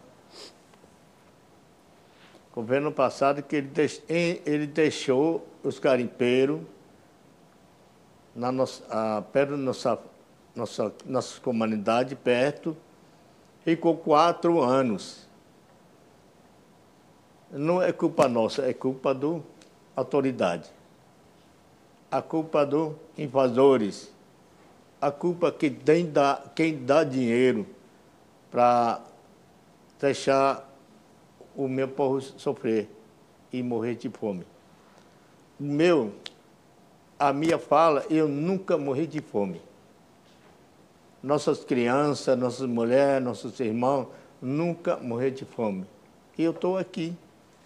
Speaker 3: O governo passado que ele, deix, ele deixou os garimpeiros na nossa, a, perto da nossa, nossa, nossa comunidade, perto, ficou quatro anos. Não é culpa nossa, é culpa da autoridade. A culpa dos invasores. A culpa que tem da, quem dá dinheiro para deixar o meu povo sofrer e morrer de fome. O meu, a minha fala, eu nunca morri de fome. Nossas crianças, nossas mulheres, nossos irmãos, nunca morreram de fome. E eu estou aqui.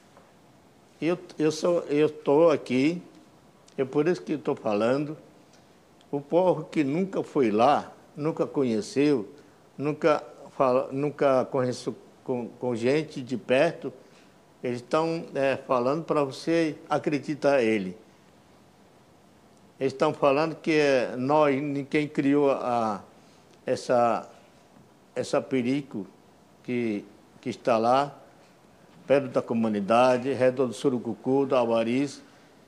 Speaker 3: Eu eu sou, eu estou aqui, é por isso que estou falando. O povo que nunca foi lá, nunca conheceu, nunca, fala, nunca conheceu com, com gente de perto, eles estão é, falando para você acreditar ele. Eles estão falando que é, nós, quem criou a, essa, essa perigo que, que está lá, perto da comunidade, redor do Surucucu, do Alvariz,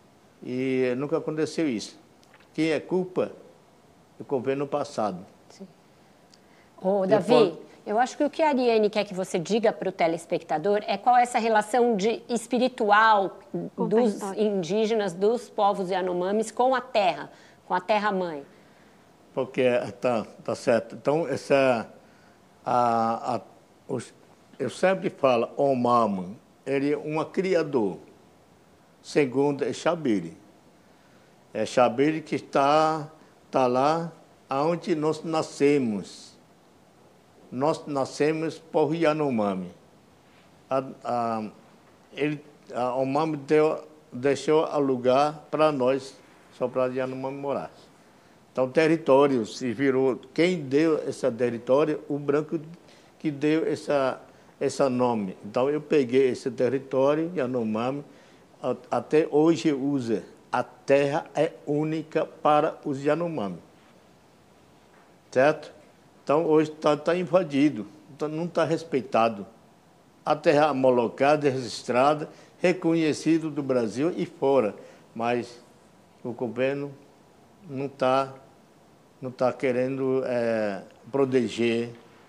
Speaker 3: e nunca aconteceu isso. Quem é culpa? O governo passado.
Speaker 1: Sim. Ô, Davi,
Speaker 3: Depois...
Speaker 1: eu acho que o que a Ariane quer que você diga para o telespectador é qual é essa relação de, espiritual dos indígenas, dos povos Yanomamis com a terra, com a terra-mãe.
Speaker 3: Porque, tá, tá certo. Então, essa, a, a, os, eu sempre falo, o Mamo, ele é um criador. Segundo, é Xabiri. É Xabiri que está, está lá onde nós nascemos. Nós nascemos por Yanomami. A, a, ele, a, o Mamo deu, deixou lugar para nós, só para Yanomami morar. Então, território se virou. Quem deu esse território? O branco que deu essa, esse nome. Então, eu peguei esse território, Yanomami, até hoje usa. A terra é única para os Yanomami. Certo? Então, hoje está tá invadido, então, não está respeitado. A terra homologada, registrada, reconhecida do Brasil e fora. Mas o governo não está não tá querendo é, proteger,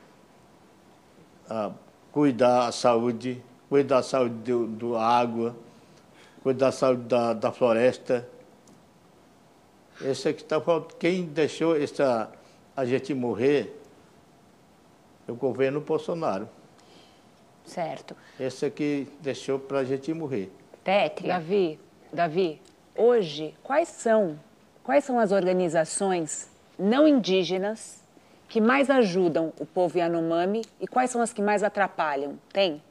Speaker 3: a, cuidar da saúde, cuidar da saúde do, do água, cuidar da saúde da, da floresta. Esse é que está faltando. Quem deixou essa, a gente morrer é o governo Bolsonaro.
Speaker 1: Certo.
Speaker 3: Esse é que deixou para a gente morrer.
Speaker 1: Pétria.
Speaker 7: Davi, Davi, hoje, quais são, quais são as organizações não indígenas que mais ajudam o povo Yanomami e quais são as que mais atrapalham? Tem?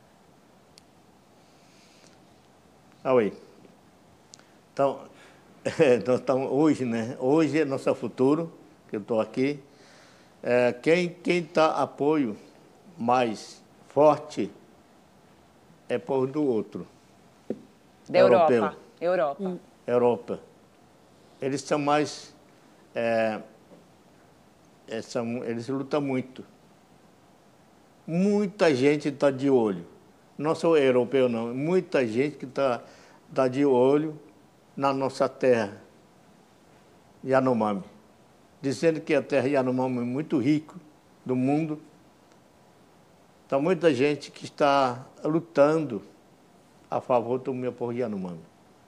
Speaker 3: Ah, oi. Então, é, nós estamos hoje, né? Hoje é nosso futuro, que eu estou aqui. É, quem quem está apoio mais forte é povo do outro.
Speaker 7: Da
Speaker 3: Europeu.
Speaker 7: Europa. Europa. Hum.
Speaker 3: Europa. Eles são mais... É, é, são, eles lutam muito. Muita gente está de olho. Não sou europeu, não. Muita gente que está tá de olho na nossa terra, Yanomami. Dizendo que a terra Yanomami é muito rica do mundo. Então, muita gente que está lutando a favor do meu povo Yanomami.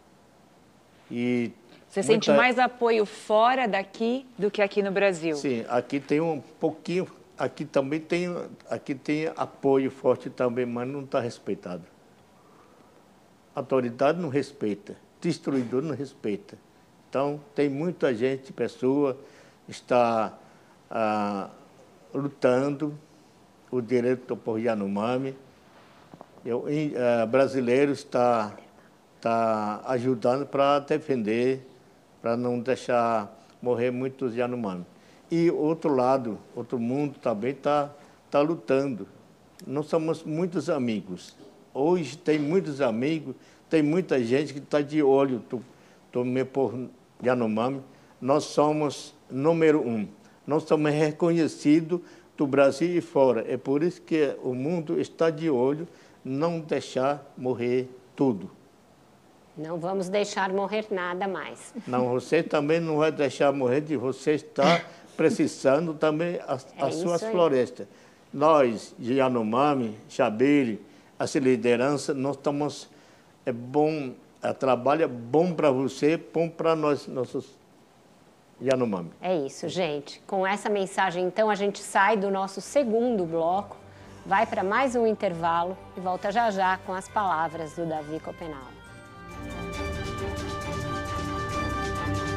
Speaker 3: E
Speaker 7: Você
Speaker 3: muita...
Speaker 7: sente mais apoio fora daqui do que aqui no Brasil?
Speaker 3: Sim, aqui tem um pouquinho, aqui também tem, aqui tem apoio forte também, mas não está respeitado. A autoridade não respeita, destruidor não respeita. Então, tem muita gente, pessoa, está ah, lutando o direito do povo Yanomami. Eu, ah, brasileiro está, está ajudando para defender, para não deixar morrer muitos Yanomami. E outro lado, outro mundo também está tá lutando. Nós somos muitos amigos. Hoje tem muitos amigos, tem muita gente que está de olho do, do meu povo Yanomami. Nós somos número um. Nós somos reconhecidos do Brasil e fora. É por isso que o mundo está de olho, não deixar morrer tudo.
Speaker 1: Não vamos deixar morrer nada mais.
Speaker 3: Não, você também não vai deixar morrer de você estar precisando também as,
Speaker 1: É
Speaker 3: as suas
Speaker 1: aí.
Speaker 3: florestas. Nós, Yanomami, Xabiri, essa liderança, nós estamos, é bom, é trabalho é bom para você, bom para nós, nossos Yanomami.
Speaker 1: É isso, gente. Com essa mensagem, então, a gente sai do nosso segundo bloco, vai para mais um intervalo e volta já já com as palavras do Davi Copenau.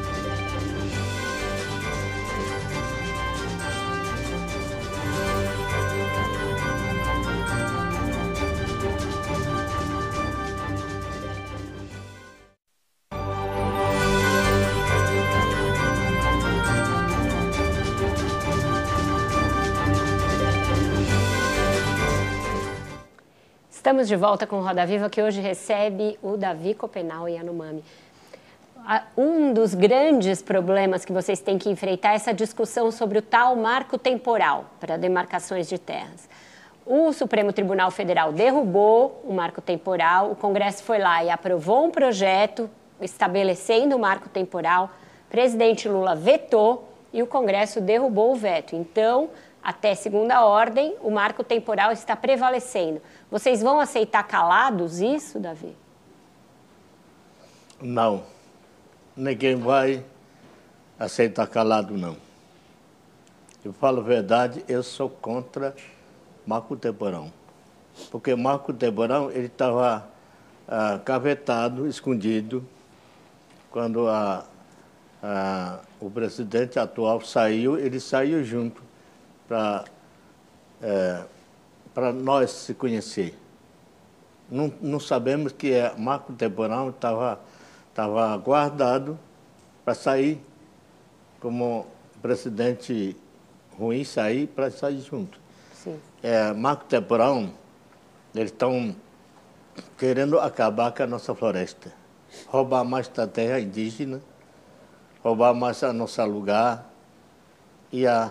Speaker 1: Estamos de volta com o Roda Viva, que hoje recebe o Davi Copenau Yanomami. Um dos grandes problemas que vocês têm que enfrentar é essa discussão sobre o tal marco temporal para demarcações de terras. O Supremo Tribunal Federal derrubou o marco temporal, o Congresso foi lá e aprovou um projeto estabelecendo o marco temporal, o presidente Lula vetou e o Congresso derrubou o veto. Então, até segunda ordem, o marco temporal está prevalecendo. Vocês vão aceitar calados isso, Davi?
Speaker 3: Não. Ninguém vai aceitar calado, não. Eu falo a verdade, eu sou contra marco temporal. Porque marco temporal, ele estava ah, cavetado, escondido, quando a, a, o presidente atual saiu, ele saiu junto para é, para nós se conhecer. Não, não sabemos que é marco temporal estava estava guardado para sair, como presidente ruim sair, para sair junto.
Speaker 1: Sim.
Speaker 3: É, marco temporal, eles estão querendo acabar com a nossa floresta, roubar mais da terra indígena, roubar mais a nosso lugar e a,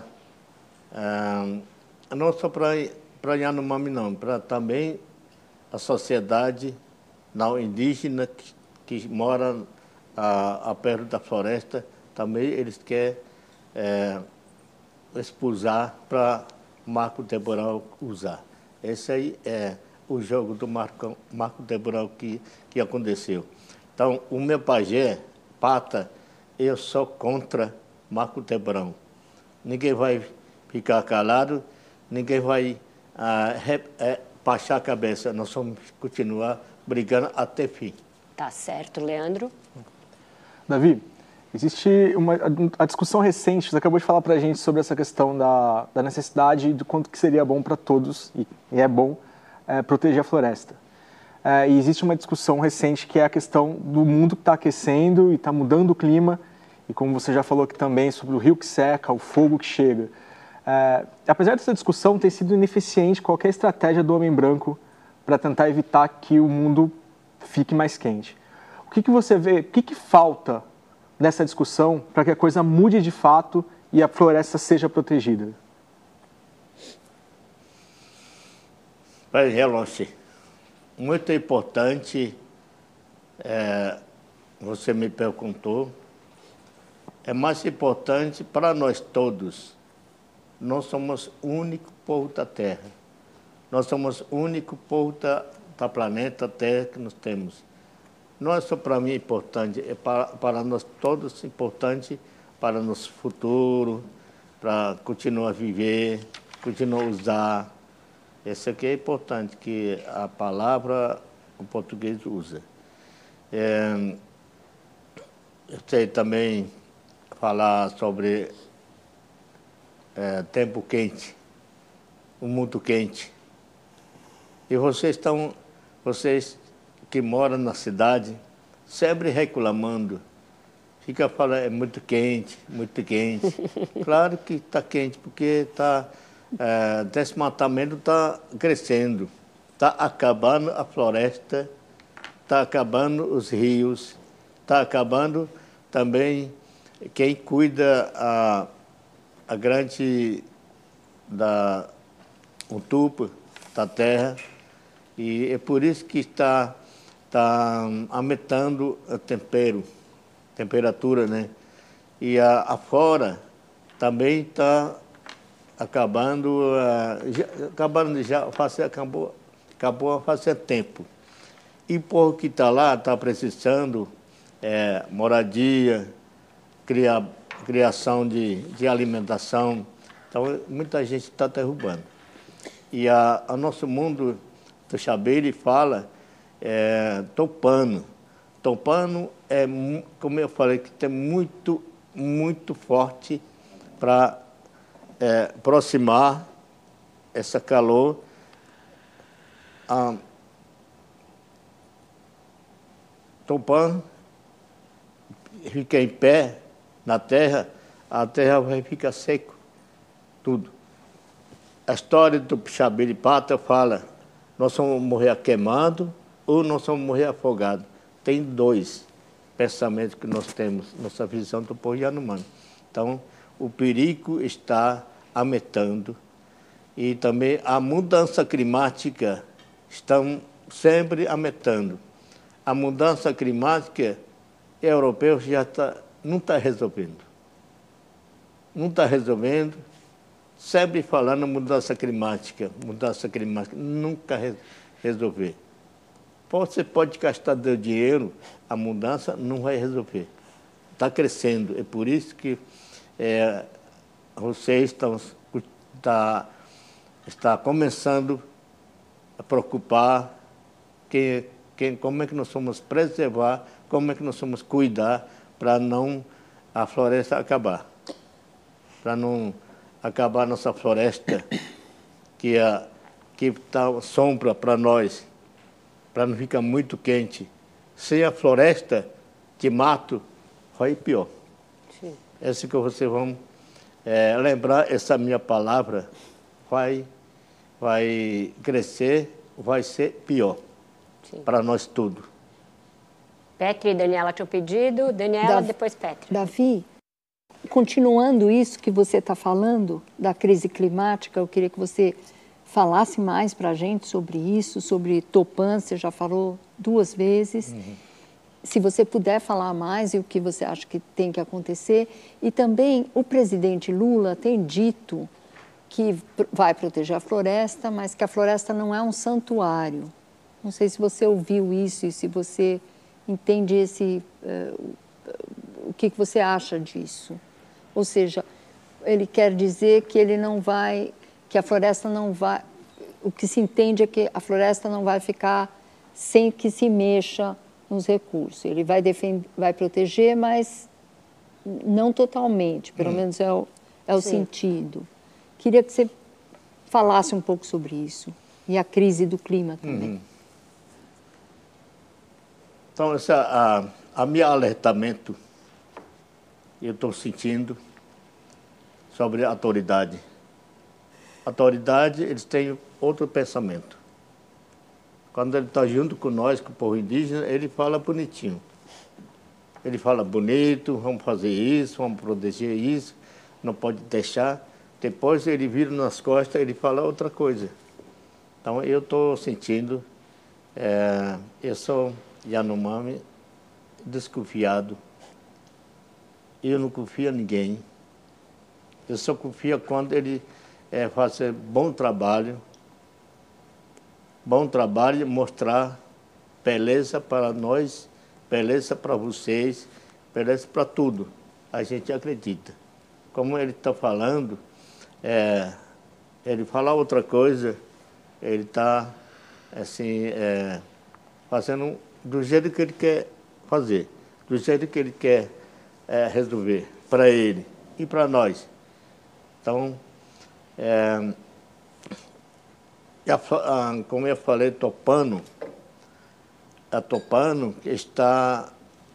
Speaker 3: a não só para Yanomami não, para também a sociedade não indígena que, que mora a, a perto da floresta, também eles querem é, expulsar para marco temporal usar. Esse aí é o jogo do marco, marco temporal que, que aconteceu. Então, o meu pajé, Pata, eu sou contra marco temporal. Ninguém vai ficar calado, ninguém vai ah, re, é, baixar a cabeça. Nós vamos continuar brigando até fim.
Speaker 1: Tá certo, Leandro.
Speaker 8: Davi, existe uma a discussão recente, você acabou de falar para a gente sobre essa questão da, da necessidade do quanto que seria bom para todos, e, e é bom, é, proteger a floresta. É, e existe uma discussão recente que é a questão do mundo que está aquecendo e está mudando o clima, e como você já falou aqui também, sobre o rio que seca, o fogo que chega. É, apesar dessa discussão ter sido ineficiente qualquer estratégia do homem branco para tentar evitar que o mundo fique mais quente. O que, que você vê, o que, que falta nessa discussão para que a coisa mude de fato e a floresta seja protegida?
Speaker 3: Para relógio, muito importante, é, você me perguntou, é mais importante para nós todos. Nós somos o único povo da Terra. Nós somos o único povo da, da planeta Terra que nós temos. Não é só para mim importante, é para, para nós todos importante para nosso futuro, para continuar a viver, continuar a usar. Esse aqui é importante, que a palavra o português usa. É, eu sei também falar sobre é, tempo quente, um mundo quente. E vocês estão, vocês que moram na cidade, sempre reclamando. Fica falando, é muito quente, muito quente. Claro que está quente, porque tá, é, desmatamento está crescendo, está acabando a floresta, está acabando os rios, está acabando também quem cuida a, a grande da o tubo da terra, e é por isso que está está aumentando o tempero, temperatura, né? E a, a flora também está acabando, uh, já, acabando já faz, acabou acabou faz tempo. E o povo que está lá está precisando é, moradia, cria, criação de, de alimentação. Então, muita gente está derrubando. E a, a nosso mundo do Xabeire fala é, topano. Topano é, como eu falei, que tem muito, muito forte para é, aproximar esse calor. Ah, Topano fica em pé na terra, a terra vai ficar seco, tudo. A história do Xabeire Pata fala nós vamos morrer queimado ou nós vamos morrer afogado. Tem dois pensamentos que nós temos, nossa visão do povo Yanomami. Então, o perigo está aumentando e também a mudança climática está sempre aumentando. A mudança climática, europeu já está, não está resolvendo. Não está resolvendo. Sempre falando mudança climática, mudança climática, nunca re resolver. Você pode gastar seu dinheiro, a mudança não vai resolver. Está crescendo, é por isso que é, vocês estão tá, está começando a preocupar que, que, como é que nós vamos preservar, como é que nós vamos cuidar para não a floresta acabar, para não acabar a nossa floresta, que é que tá sombra para nós, para não ficar muito quente. Sem a floresta de mato, vai pior. Sim. Essa que vocês vão é, lembrar, essa minha palavra, vai, vai crescer, vai ser pior para nós tudo.
Speaker 1: Petri e Daniela tinham pedido, Daniela, Davi, depois Petri.
Speaker 5: Davi, continuando isso que você está falando, da crise climática, eu queria que você falasse mais para a gente sobre isso, sobre Topã, você já falou duas vezes. Uhum. Se você puder falar mais e o que você acha que tem que acontecer. E também o presidente Lula tem dito que vai proteger a floresta, mas que a floresta não é um santuário. Não sei se você ouviu isso e se você entende esse... Uh, o que você acha disso? Ou seja, ele quer dizer que ele não vai, que a floresta não vai, o que se entende é que a floresta não vai ficar sem que se mexa nos recursos. Ele vai defender, vai proteger, mas não totalmente, pelo hum. menos é o, é o sentido. Queria que você falasse um pouco sobre isso e a crise do clima também.
Speaker 3: Uhum. Então, esse, a, a meu alertamento, eu estou sentindo sobre a autoridade. A autoridade, eles têm outro pensamento. Quando ele está junto com nós, com o povo indígena, ele fala bonitinho. Ele fala bonito, vamos fazer isso, vamos proteger isso, não pode deixar. Depois ele vira nas costas, ele fala outra coisa. Então eu estou sentindo, é, eu sou Yanomami desconfiado. Eu não confio em ninguém. Eu só confio quando ele é, faz bom trabalho, bom trabalho, mostrar beleza para nós, beleza para vocês, beleza para tudo. A gente acredita. Como ele está falando, é, ele fala outra coisa, ele está assim, é, fazendo do jeito que ele quer fazer, do jeito que ele quer é, resolver para ele e para nós. Então, é, a, como eu falei, Topano, a Topano está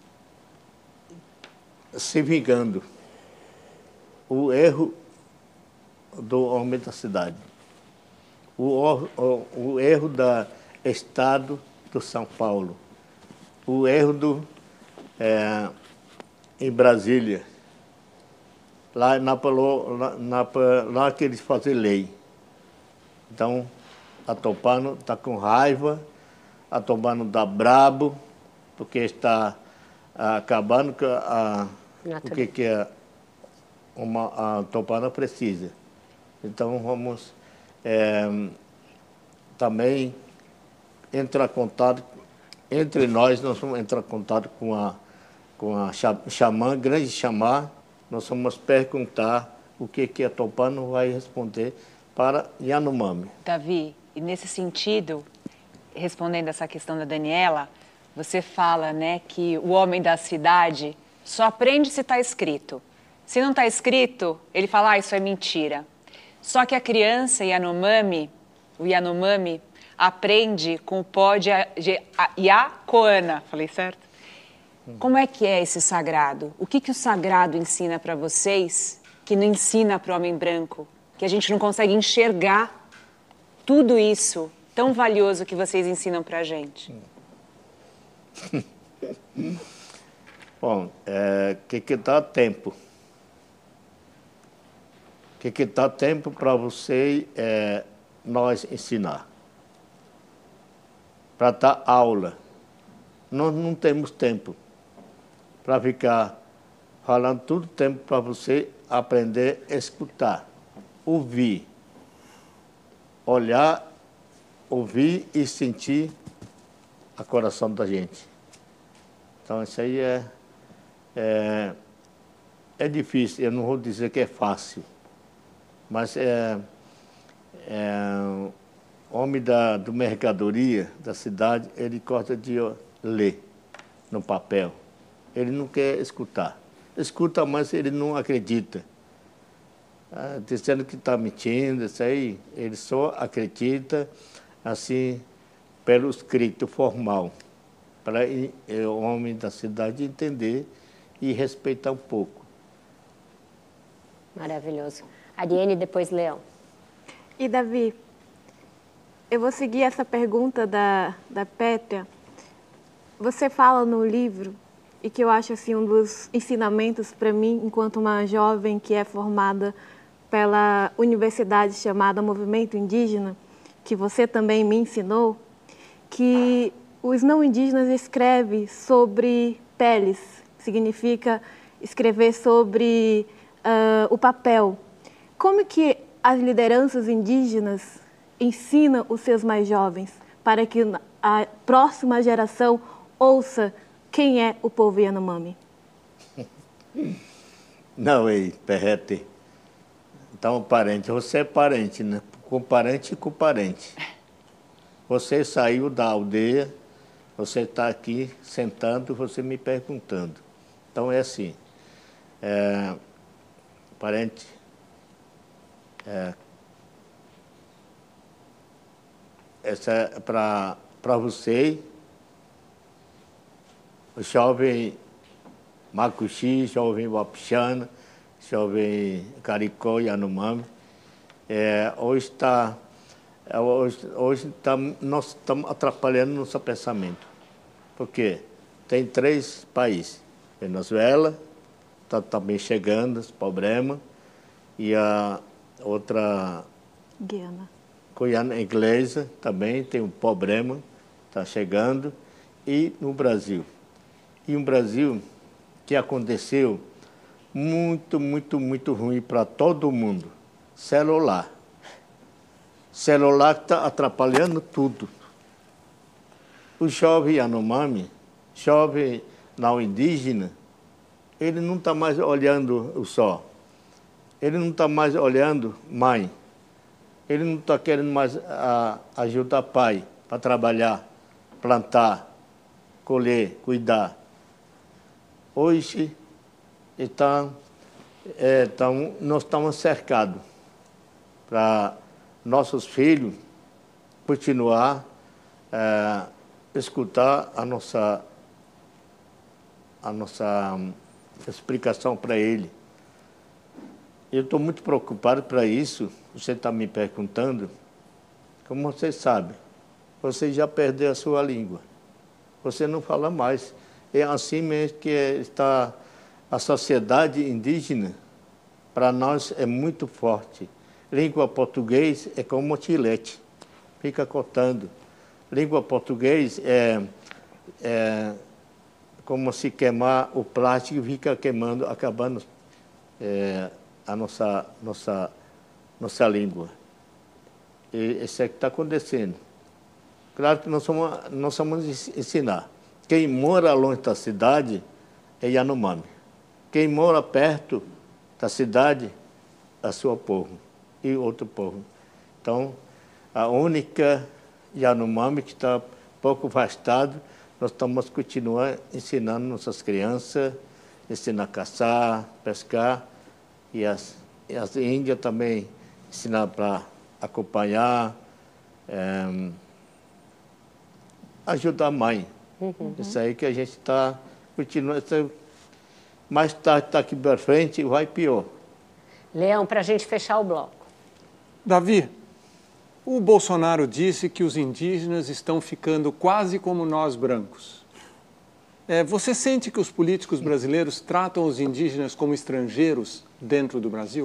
Speaker 3: se vingando. O erro do homem da cidade, o, o, o erro do Estado do São Paulo, o erro do, é, em Brasília, lá, na, lá, na, lá que eles fazem lei. Então, a Topano está com raiva, a Topano está brabo, porque está ah, acabando com a, o que, que é uma, a Topano precisa. Então, vamos é, também entrar em contato, entre nós, nós vamos entrar em contato com a, com a xamã, grande xamã, nós vamos perguntar o que, que a Topano vai responder para Yanomami.
Speaker 7: Davi, e nesse sentido, respondendo essa questão da Daniela, você fala, né, que o homem da cidade só aprende se está escrito. Se não está escrito, ele fala, ah, isso é mentira. Só que a criança Yanomami, o Yanomami, aprende com o pó de Yacoana. Falei certo? Hum. Como é que é esse sagrado? O que, que o sagrado ensina para vocês que não ensina para o homem branco? Que a gente não consegue enxergar tudo isso tão valioso que vocês ensinam para a gente?
Speaker 3: Bom, o é, que que dá tempo? O que que dá tempo para você é, nós ensinar? Para dar aula. Nós não temos tempo para ficar falando todo o tempo para você aprender a escutar, ouvir, olhar, ouvir e sentir o coração da gente. Então, isso aí é, é, é difícil, eu não vou dizer que é fácil, mas é, é o homem da do mercadoria da cidade, ele gosta de ler no papel, ele não quer escutar. Escuta, mas ele não acredita. Ah, dizendo que está mentindo, isso aí, ele só acredita assim, pelo escrito formal, para o homem da cidade entender e respeitar um pouco.
Speaker 1: Maravilhoso. Ariane, depois Leão.
Speaker 4: E Davi, eu vou seguir essa pergunta da, da Pétria. Você fala no livro, e que eu acho assim, um dos ensinamentos para mim, enquanto uma jovem que é formada pela universidade chamada Movimento Indígena, que você também me ensinou, que os não indígenas escrevem sobre peles, significa escrever sobre uh, o papel. Como que as lideranças indígenas ensinam os seus mais jovens para que a próxima geração ouça quem é o povo Yanomami?
Speaker 3: Não, ei, Perrete. Então, parente, você é parente, né? Com parente e com parente. Você saiu da aldeia, você está aqui sentando, você me perguntando. Então, é assim, é, parente, é, essa é para para você, o jovem Macuxi, jovem Wapixana, jovem Caricó e Yanomami. É, hoje está, hoje, hoje tá, nós estamos atrapalhando nosso pensamento. Por quê? Tem três países. Venezuela está também chegando, esse problema, e a outra...
Speaker 4: Guiana.
Speaker 3: Guiana Inglesa também tem um problema, está chegando, e no Brasil. E um Brasil que aconteceu muito, muito, muito ruim para todo mundo. Celular. Celular está atrapalhando tudo. O jovem Yanomami, jovem não indígena, ele não está mais olhando o sol. Ele não está mais olhando mãe. Ele não está querendo mais a, ajudar pai para trabalhar, plantar, colher, cuidar. Hoje, então, é, então nós estamos cercados para nossos filhos continuar a é, escutar a nossa, a nossa um, explicação para ele. Eu estou muito preocupado para isso. Você está me perguntando, como você sabe, você já perdeu a sua língua. Você não fala mais. É assim mesmo que está a sociedade indígena, para nós é muito forte. Língua português é como motilete, fica cortando. Língua português é, é como se queimar o plástico, fica queimando, acabando é, a nossa, nossa, nossa língua. E isso é que está acontecendo. Claro que nós somos, nós somos ensinar. Quem mora longe da cidade é Yanomami. Quem mora perto da cidade é seu povo e outro povo. Então, a única Yanomami que está pouco afastado, nós estamos continuando ensinando nossas crianças, ensinar a caçar, pescar, e as, e as índias também ensinar para acompanhar, é, ajudar a mãe. Uhum. Isso aí que a gente está continuando. Mais tarde está aqui para frente e vai pior.
Speaker 1: Leão, para a gente fechar o bloco.
Speaker 6: Davi, O Bolsonaro disse que os indígenas estão ficando quase como nós brancos. É, você sente que os políticos brasileiros tratam os indígenas como estrangeiros dentro do Brasil?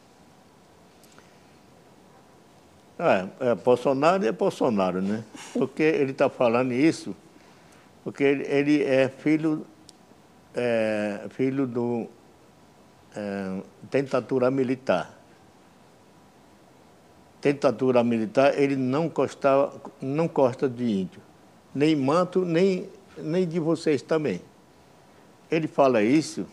Speaker 3: É, é, Bolsonaro é Bolsonaro, né? Porque ele está falando isso, porque ele, ele é filho, é, filho do é, ditadura militar. Ditadura militar, ele não gostava, não gosta de índio, nem manto, nem, nem de vocês também. Ele fala isso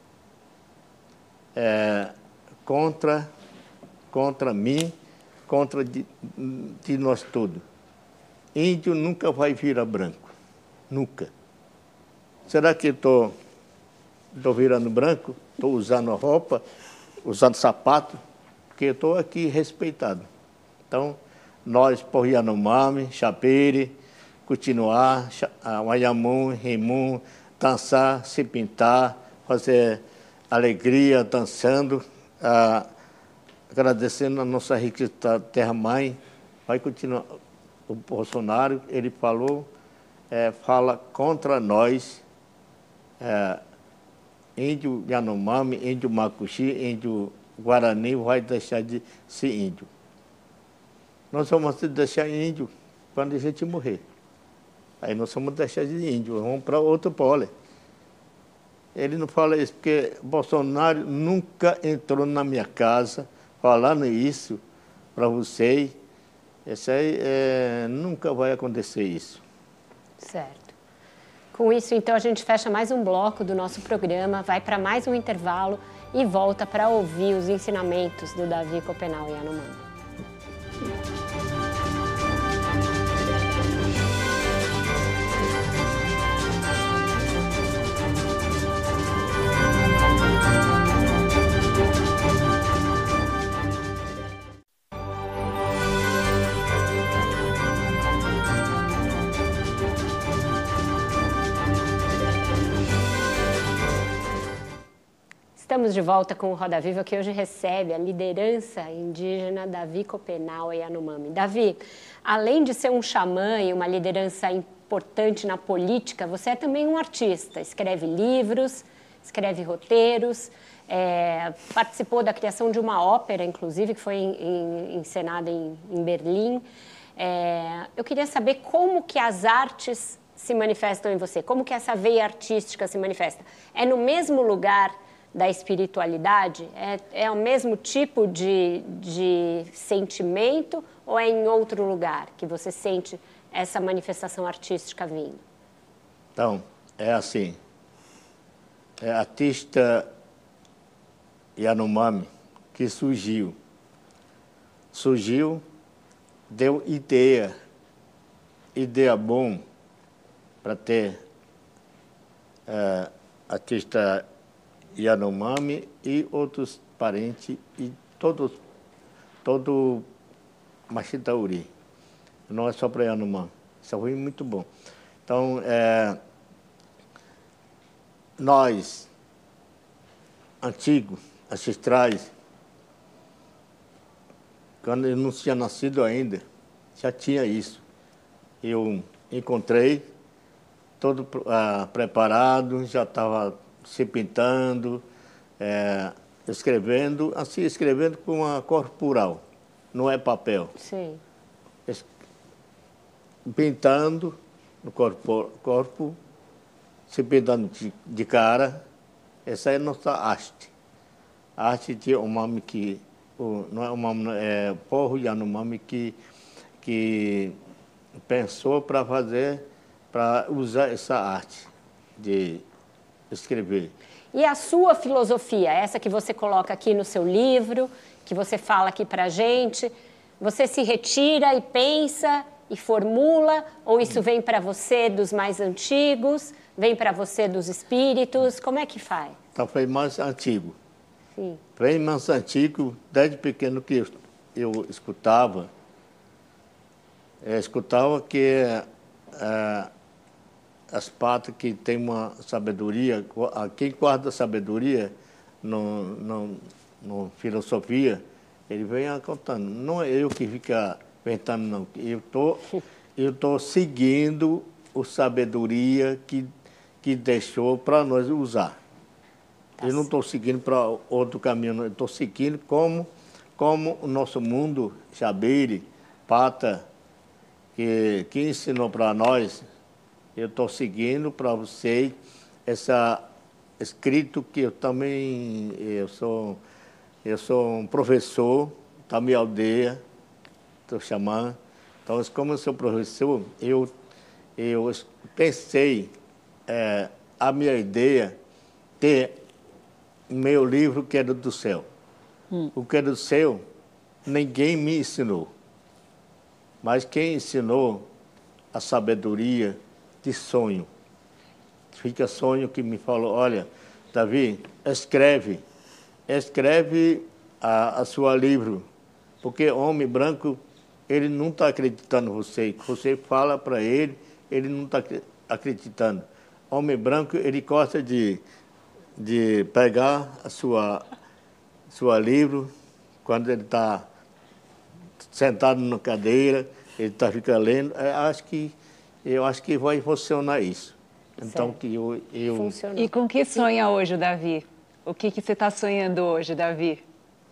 Speaker 3: é, contra, contra mim, contra de, de nós todos. Índio nunca vai virar branco, nunca. Será que estou tô, tô virando branco? Estou usando roupa, usando sapato? Porque eu estou aqui respeitado. Então, nós, por Yanomami, Chapere, continuar, Wayamum, Rimum, dançar, se pintar, fazer alegria, dançando, ah, agradecendo a nossa rica terra-mãe. Vai continuar. O Bolsonaro, ele falou, é, fala contra nós, é, índio Yanomami, índio Macuxi, índio Guarani, vai deixar de ser índio. Nós vamos deixar índio quando a gente morrer. Aí nós vamos deixar de índio, vamos para outro polo. Ele não fala isso porque Bolsonaro nunca entrou na minha casa falando isso para vocês. Isso aí é, nunca vai acontecer isso.
Speaker 1: Certo. Com isso, então, a gente fecha mais um bloco do nosso programa, vai para mais um intervalo e volta para ouvir os ensinamentos do Davi Copenau Yanomami. Estamos de volta com o Roda Viva, que hoje recebe a liderança indígena Davi Copenau Yanomami. Davi, além de ser um xamã e uma liderança importante na política, você é também um artista. Escreve livros, escreve roteiros, é, participou da criação de uma ópera, inclusive, que foi em, em, encenada em, em Berlim. É, eu queria saber como que as artes se manifestam em você, como que essa veia artística se manifesta. É no mesmo lugar da espiritualidade? É, é o mesmo tipo de, de sentimento ou é em outro lugar que você sente essa manifestação artística vindo?
Speaker 3: Então, é assim, é artista Yanomami que surgiu, surgiu, deu ideia, ideia bom para ter é, artista Yanomami e outros parentes e todos, todo Machitauri. Não é só para Yanomami. Isso foi muito bom. Então, é, nós, antigos, ancestrais, quando eu não tinha nascido ainda, já tinha isso. Eu encontrei, todo ah, preparado, já estava se pintando, é, escrevendo, assim, escrevendo com uma corporal, não é papel.
Speaker 1: Sim.
Speaker 3: Es pintando no corpo, corpo se pintando de, de cara. Essa é a nossa arte. A arte de Umami que, o, não é Umami, é povo Yanomami que, que pensou para fazer, para usar essa arte de escrever.
Speaker 1: E a sua filosofia, essa que você coloca aqui no seu livro, que você fala aqui para a gente, você se retira e pensa e formula, ou isso vem para você dos mais antigos, vem para você dos espíritos, como é que faz?
Speaker 3: Então foi mais antigo.
Speaker 1: Sim.
Speaker 3: Foi mais antigo, desde pequeno que eu, eu escutava, eu escutava que é, as patas que tem uma sabedoria, quem guarda sabedoria no, no, no filosofia, ele vem contando. Não é eu que fica inventando não. Eu tô, eu tô seguindo a sabedoria que que deixou para nós usar. Tá, eu não estou seguindo para outro caminho, não. Eu estou seguindo como como o nosso mundo Jabiri, Pata, que que ensinou para nós. Eu estou seguindo para vocês essa escrito que eu também eu sou eu sou um professor da minha aldeia, estou chamando. Então, como eu sou professor, eu eu pensei é, a minha ideia ter meu livro que era do céu. Hum. O que era do céu, ninguém me ensinou. Mas quem ensinou a sabedoria de sonho. Fica sonho que me falou, olha, Davi, escreve, escreve a, a sua livro, porque homem branco, ele não está acreditando em você. Você fala para ele, ele não está acreditando. Homem branco, ele gosta de, de pegar a sua, sua livro, quando ele está sentado na cadeira, ele está ficando lendo. Eu acho que, eu acho que vai funcionar isso. Então, certo. que eu, eu...
Speaker 7: E com que sonha hoje, Davi? O que, que você está sonhando hoje, Davi?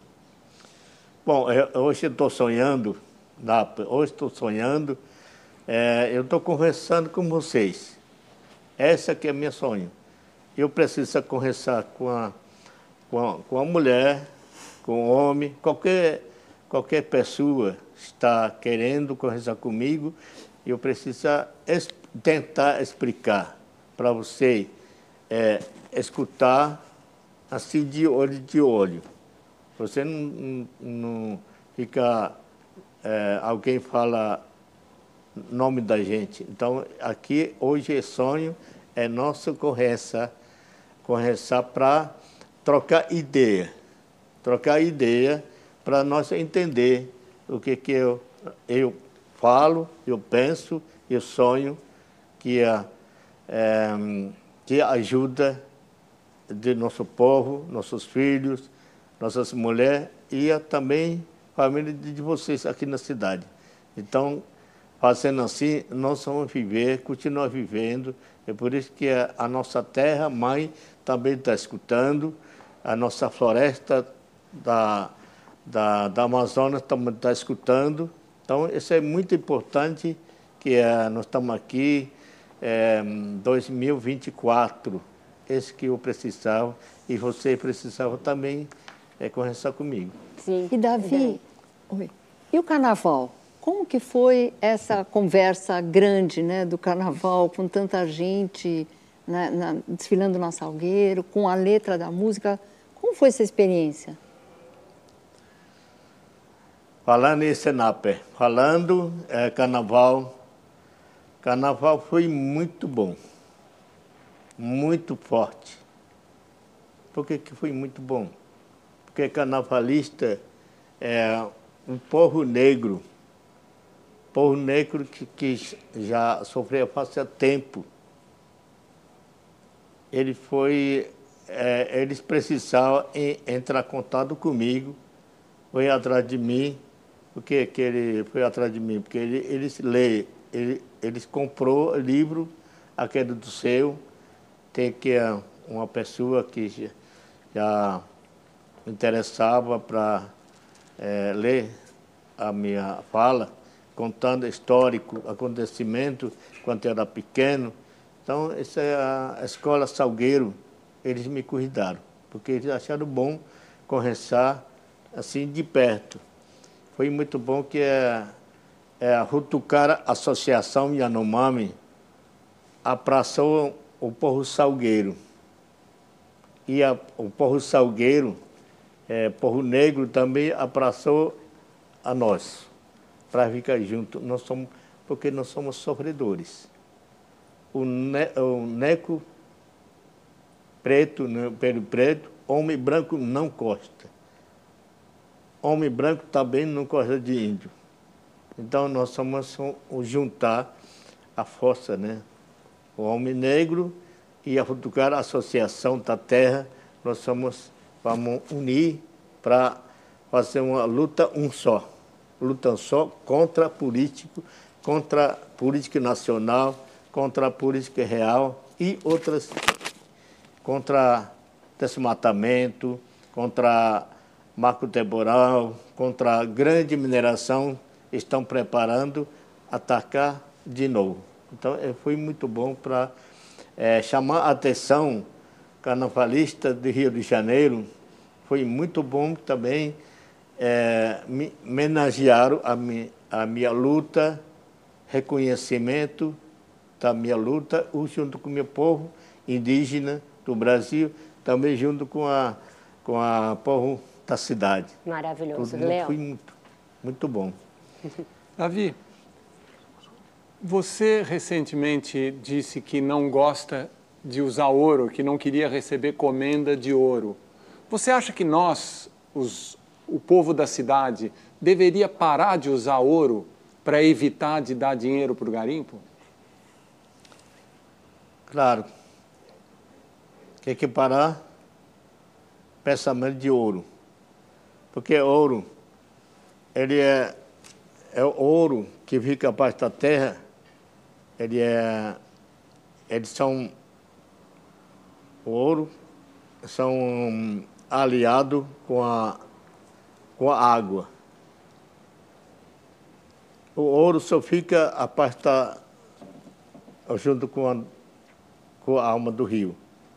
Speaker 3: Bom, eu, hoje eu estou sonhando, hoje estou sonhando, é, eu estou conversando com vocês. Essa que é meu sonho. Eu preciso conversar com a, com a, com a mulher, com o homem, qualquer, qualquer pessoa está querendo conversar comigo, eu preciso es, tentar explicar para você é, escutar assim de olho de olho. Você não, não fica... É, alguém fala nome da gente. Então, aqui, hoje, é sonho, é nossa conversa, conversar para trocar ideia. Trocar ideia para nós entender o que, que eu, eu falo, eu penso, eu sonho, que, é, é, que ajuda de nosso povo, nossos filhos, nossas mulheres e a, também a família de vocês aqui na cidade. Então, fazendo assim, nós vamos viver, continuar vivendo. É por isso que a, a nossa terra mãe também está escutando, a nossa floresta da, da, da Amazônia também está escutando. Então, isso é muito importante, que é, nós estamos aqui em é, dois mil e vinte e quatro, esse que eu precisava, e você precisava também é, conversar comigo.
Speaker 5: Sim. E Davi, oi. E o carnaval? Como que foi essa conversa grande, né, do carnaval, com tanta gente, né, na, desfilando na Salgueiro, com a letra da música? Como foi essa experiência?
Speaker 3: Falando em Senapé, falando é, carnaval, carnaval foi muito bom, muito forte. Por que que foi muito bom? Porque carnavalista é um povo negro, povo negro que, que já sofreu faz tempo. Ele foi, é, eles precisavam entrar em contato comigo, foi atrás de mim. Por que que ele foi atrás de mim? Porque ele, eles lê, ele, eles comprou livro, aquele do seu, tem que uma pessoa que já, já interessava para é, ler a minha fala, contando histórico, acontecimento, quando eu era pequeno. Então, essa é a escola Salgueiro, eles me cuidaram, porque eles acharam bom conversar assim de perto. Foi muito bom que é, é a Rutucara Associação Yanomami abraçou o povo salgueiro. E a, o povo salgueiro, é, povo negro, também abraçou a nós, para ficar junto. Nós somos, porque nós somos sofredores. O, ne, o neco preto, né, pelo preto, homem branco não gosta. Homem branco também não gosta de índio. Então, nós somos juntar a força, né? O homem negro e a Rutucara Associação da Terra, nós somos, vamos unir para fazer uma luta um só. lutam só contra a política, contra a política nacional, contra a política real e outras, contra desmatamento, contra marco temporal, contra a grande mineração, estão preparando atacar de novo. Então, foi muito bom para é, chamar a atenção carnavalista de Rio de Janeiro. Foi muito bom também é, me homenagearam a, mi, a minha luta, reconhecimento da minha luta, junto com o meu povo indígena do Brasil, também junto com a com a povo da cidade.
Speaker 1: Maravilhoso,
Speaker 3: Tudo
Speaker 1: Leão.
Speaker 3: foi muito, muito bom.
Speaker 6: Davi, você recentemente disse que não gosta de usar ouro, que não queria receber comenda de ouro. Você acha que nós, os, o povo da cidade, deveria parar de usar ouro para evitar de dar dinheiro para o garimpo?
Speaker 3: Claro. Tem que parar pensamento de ouro. Porque ouro, ele é, é o ouro que fica abaixo da terra, ele é, eles são, o ouro são aliados com a, com a água. O ouro só fica abaixo da, junto com a, com a alma do rio.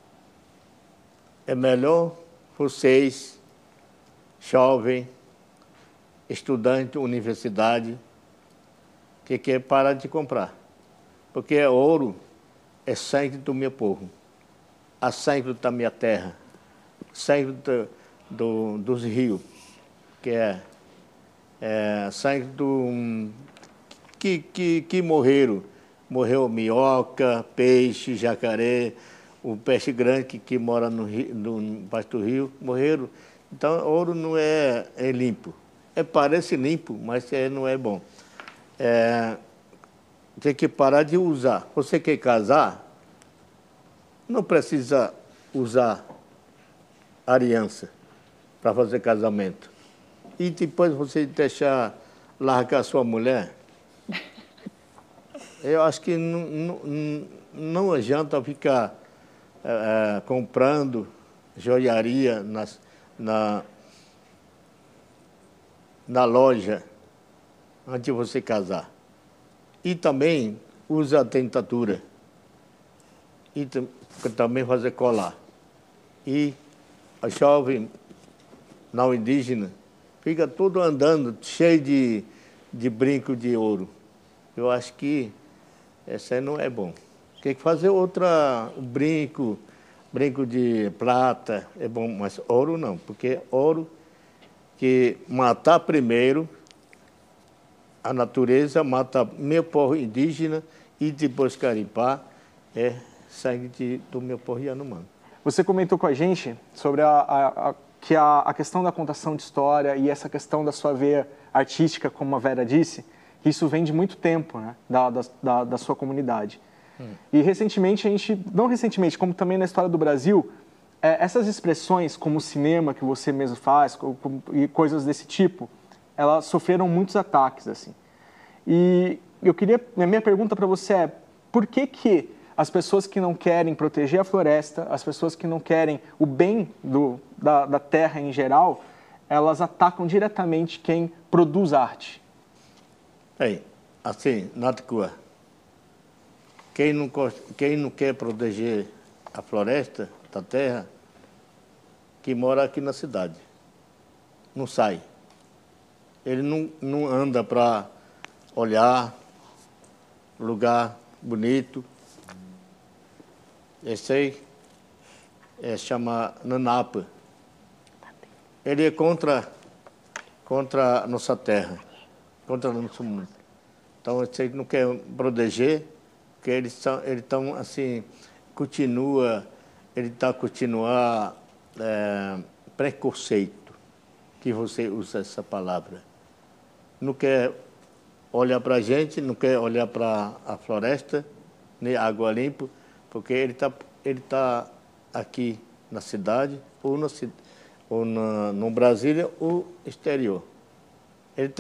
Speaker 3: É melhor vocês, jovem, estudante, universidade, que quer parar de comprar. Porque ouro é sangue do meu povo, a sangue da minha terra, sangue do, do, dos rios, que é, é sangue do, que, que, que morreram. Morreu minhoca, peixe, jacaré, o peixe grande que, que mora no rio, no, embaixo do rio, morreram. Então, ouro não é, é limpo. É, parece limpo, mas é, não é bom. É, tem que parar de usar. Você quer casar, não precisa usar aliança para fazer casamento. E depois você deixar largar sua mulher, eu acho que não, não, não adianta ficar é, comprando joiaria nas, na, na loja antes de você casar. E também usa a dentadura. E também fazer colar. E a jovem não indígena fica tudo andando cheio de, de brinco de ouro. Eu acho que essa aí não é bom. Tem que fazer outra, brinco, brinco de prata, é bom, mas ouro não, porque ouro que matar primeiro a natureza, mata meu povo indígena e depois carimbá, é sangue de, do meu povo Yanomami.
Speaker 8: Você comentou com a gente sobre a, a, a, que a, a questão da contação de história e essa questão da sua veia artística, como a Vera disse, isso vem de muito tempo, né, da, da, da sua comunidade. Hum. E recentemente, a gente, não recentemente, como também na história do Brasil, é, essas expressões como o cinema que você mesmo faz como, e coisas desse tipo, elas sofreram muitos ataques, assim. E eu queria, a minha pergunta para você é, por que que as pessoas que não querem proteger a floresta, as pessoas que não querem o bem do, da, da terra em geral, elas atacam diretamente quem produz arte?
Speaker 3: Ei, assim, Naticua, quem não, quem não quer proteger a floresta da terra, que mora aqui na cidade, não sai. Ele não, não anda para olhar lugar bonito. Esse aí é, chama Nanapa. Ele é contra, contra a nossa terra, contra o nosso mundo. Então, esse aí não quer proteger, porque eles estão, eles estão assim, continua, ele está continuar é, preconceito, que você usa essa palavra. Não quer olhar para a gente, não quer olhar para a floresta, nem água limpa, porque ele está ele tá aqui na cidade, ou, na, ou na, no Brasília, ou exterior. Ele tem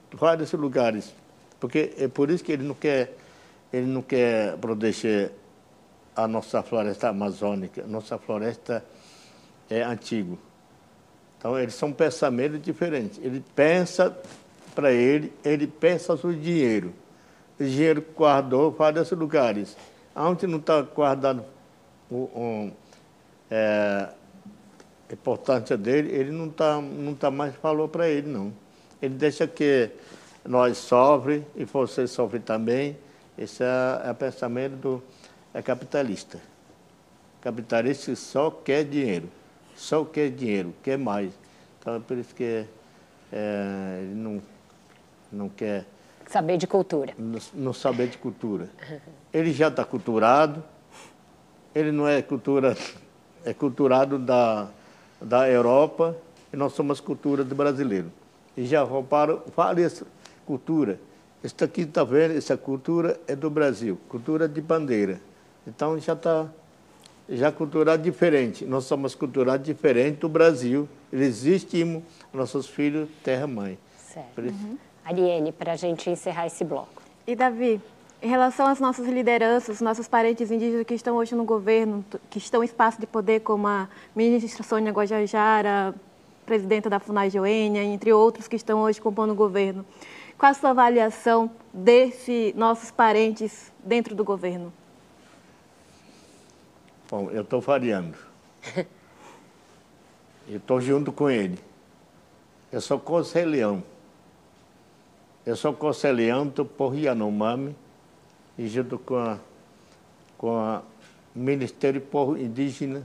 Speaker 3: vários lugares, porque é por isso que ele não quer, ele não quer proteger a nossa floresta amazônica. Nossa floresta é antiga. Então, eles são pensamentos diferentes. Ele pensa para ele, ele pensa sobre dinheiro. O dinheiro guardou vários lugares. Onde não está guardado o um, é, a importância dele, ele não está não tá mais falou para ele, não. Ele deixa que nós sofrem e você sofre também. Esse é, é o pensamento do é capitalista. Capitalista só quer dinheiro. Só quer dinheiro, quer mais. Então, é por isso que é, ele não, não quer...
Speaker 1: Saber de cultura.
Speaker 3: Não, não saber de cultura. Ele já está culturado, ele não é cultura, é culturado da, da Europa, e nós somos cultura do brasileiro. E já roubaram várias culturas. Esta aqui, está vendo, essa cultura é do Brasil, cultura de bandeira. Então, já está... já culturado diferente. Nós somos culturados diferente do Brasil. Existimos nossos filhos terra-mãe.
Speaker 1: Certo. Uhum. Ariane, para a gente encerrar esse bloco.
Speaker 4: E, Davi, em relação às nossas lideranças, nossos parentes indígenas que estão hoje no governo, que estão em espaço de poder, como a ministra Sônia Guajajara, presidenta da FUNAI Joênia, entre outros que estão hoje compondo o governo, qual a sua avaliação desses nossos parentes dentro do governo?
Speaker 3: Bom, eu estou variando. Eu estou junto com ele. Eu sou conselheiro. Eu sou conselheiro do povo Yanomami e junto com a, com a Ministério do Povo Indígena,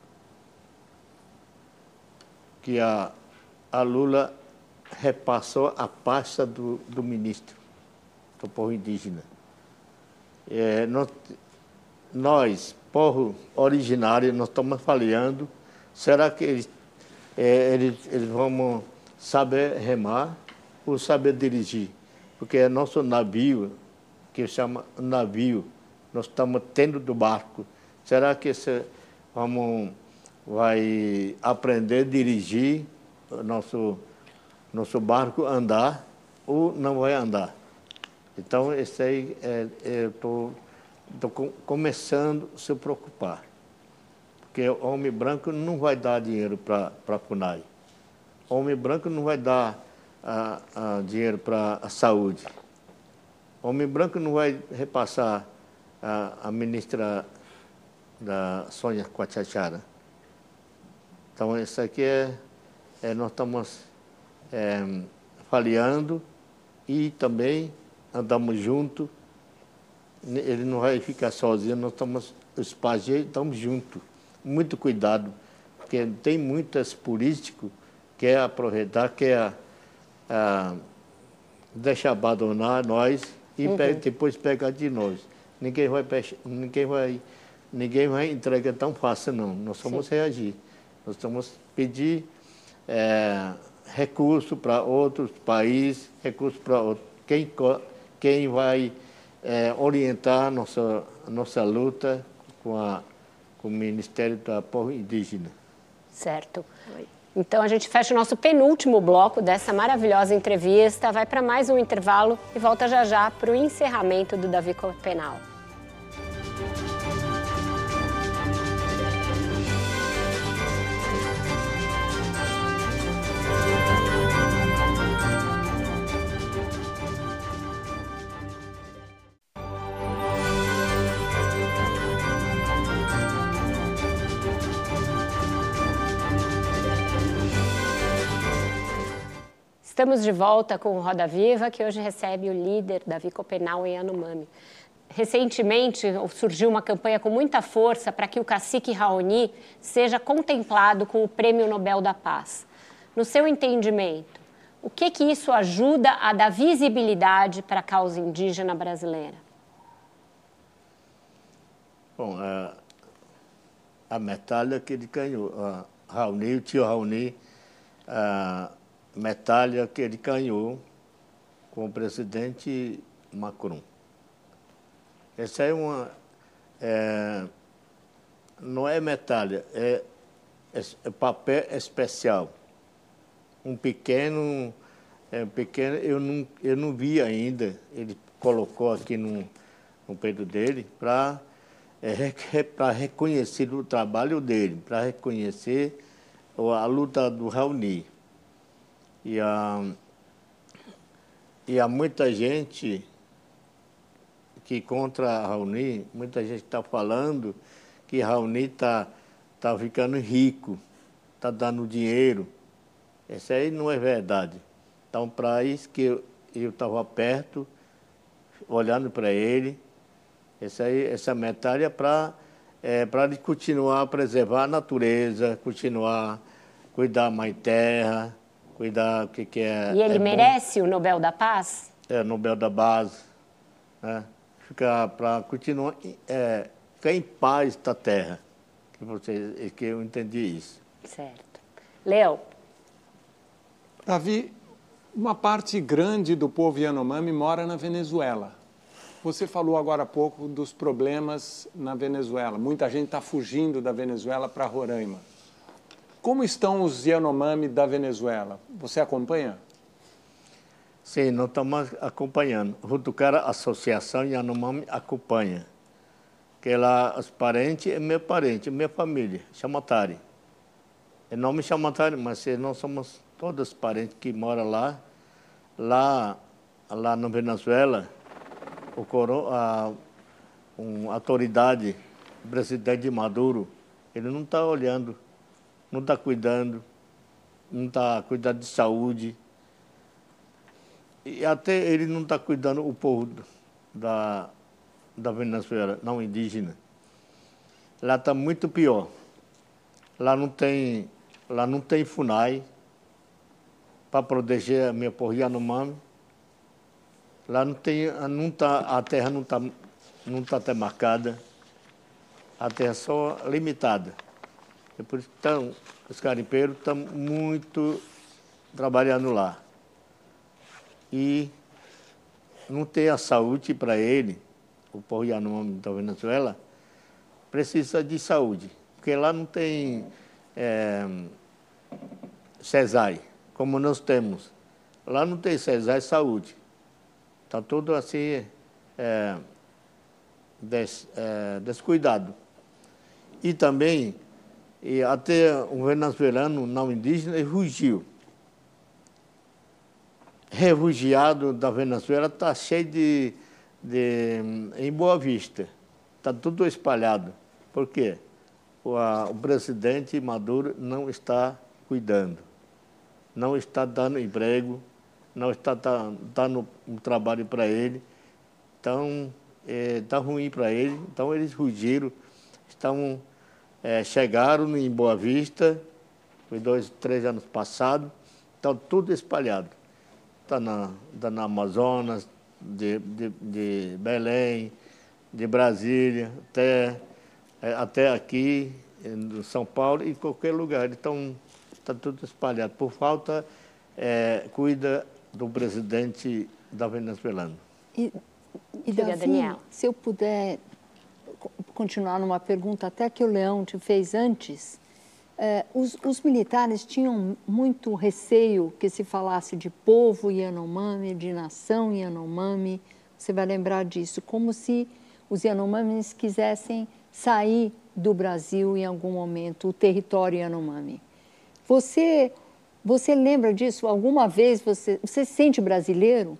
Speaker 3: que a, a Lula repassou a pasta do, do ministro do povo indígena. É, nós, nós povo originário, nós estamos falhando. Será que eles, é, eles, eles vão saber remar ou saber dirigir? Porque é nosso navio, que chama navio, nós estamos tendo do barco. Será que esse, vamos vai aprender a dirigir o nosso, nosso barco andar ou não vai andar? Então, esse aí, é, é, eu estou... Estou começando a se preocupar, porque o homem branco não vai dar dinheiro para a FUNAI. O homem branco não vai dar a, a dinheiro para a saúde. O homem branco não vai repassar a, a ministra da Sônia Guajajara. Então, isso aqui é, é nós estamos é, falhando e também andamos juntos. Ele não vai ficar sozinho, nós estamos, os pajés estamos juntos. Muito cuidado, porque tem muitas políticos que querem aproveitar, querem ah, deixar abandonar nós e uhum. pega, depois pegar de nós. Ninguém vai, ninguém vai, ninguém vai entregar tão fácil, não. Nós vamos Sim. reagir. Nós vamos pedir é, recurso para outros países, recurso para outros. Quem, quem vai... É, orientar a nossa, a nossa luta com, a, com o Ministério da Povo Indígena.
Speaker 1: Certo. Então, a gente fecha o nosso penúltimo bloco dessa maravilhosa entrevista, vai para mais um intervalo e volta já já para o encerramento do Davi Copenau. Estamos de volta com o Roda Viva, que hoje recebe o líder Davi Copenau em Yanomami. Recentemente surgiu uma campanha com muita força para que o cacique Raoni seja contemplado com o Prêmio Nobel da Paz. No seu entendimento, o que que isso ajuda a dar visibilidade para a causa indígena brasileira?
Speaker 3: Bom, a, a medalha que ele ganhou, a Raoni, o tio Raoni, a medalha que ele ganhou com o presidente Macron. Essa é uma... É, não é medalha, é, é papel especial. Um pequeno é, pequeno, eu não, eu não vi ainda. Ele colocou aqui no, no peito dele para é, para reconhecer o trabalho dele, para reconhecer a luta do Raoni. E há, e há muita gente que contra Raoni, muita gente está falando que Raoni está tá ficando rico, está dando dinheiro. Isso aí não é verdade. Então, para isso que eu estava perto, olhando para ele, essa, aí, essa medalha é para é, para ele continuar a preservar a natureza, continuar a cuidar da mãe terra, cuidar o que, que é.
Speaker 1: E ele
Speaker 3: é
Speaker 1: merece bom. O Nobel da Paz?
Speaker 3: É, Nobel da Paz, né? Ficar para continuar, é, ficar em paz da terra. Que, você, que eu entendi isso.
Speaker 1: Certo. Léo.
Speaker 6: Davi, uma parte grande do povo Yanomami mora na Venezuela. Você falou agora há pouco dos problemas na Venezuela. Muita gente está fugindo da Venezuela para Roraima. Como estão os Yanomami da Venezuela? Você acompanha?
Speaker 3: Sim, nós estamos acompanhando. Rutucara Associação Yanomami acompanha. Que lá, os parentes é meu parente, minha família, Xamatari. É nome Xamatari, mas nós somos todos parentes que moram lá. Lá, lá na Venezuela, o coro, a uma autoridade, o presidente Maduro, ele não está olhando, não está cuidando, não está cuidando de saúde. E até ele não está cuidando o povo da, da Venezuela, não indígena. Lá está muito pior. Lá não tem, lá não tem FUNAI para proteger a minha povo Yanomami. Lá não tem, não tá, a terra não está não tá até marcada, a terra só limitada. É por isso que tão, os garimpeiros estão muito trabalhando lá. E não tem a saúde para ele, o povo Yanomami da Venezuela, precisa de saúde, porque lá não tem é, CESAI, como nós temos. Lá não tem CESAI saúde. Está tudo assim, é, des, é, descuidado. E também, e até um venezuelano não indígena fugiu. Refugiado da Venezuela está cheio de, de... em Boa Vista. Está tudo espalhado. Por quê? O, a, o presidente Maduro não está cuidando, não está dando emprego, não está dando um trabalho para ele. Então, está é, ruim para ele. Então, eles fugiram, estão, é, chegaram em Boa Vista, foi dois, três anos passados, estão tudo espalhado. Está na, tá na Amazonas, de, de, de Belém, de Brasília, até, até aqui, em São Paulo e em qualquer lugar. Então, está tudo espalhado. Por falta, é, cuida do presidente da Venezuela.
Speaker 5: E, e Davi, Daniel, se eu puder continuar numa pergunta até que o Leão te fez antes, eh, os, os militares tinham muito receio que se falasse de povo Yanomami, de nação Yanomami. Você vai lembrar disso, como se os Yanomamis quisessem sair do Brasil em algum momento, o território Yanomami. Você, você lembra disso? Alguma vez você, você se sente brasileiro?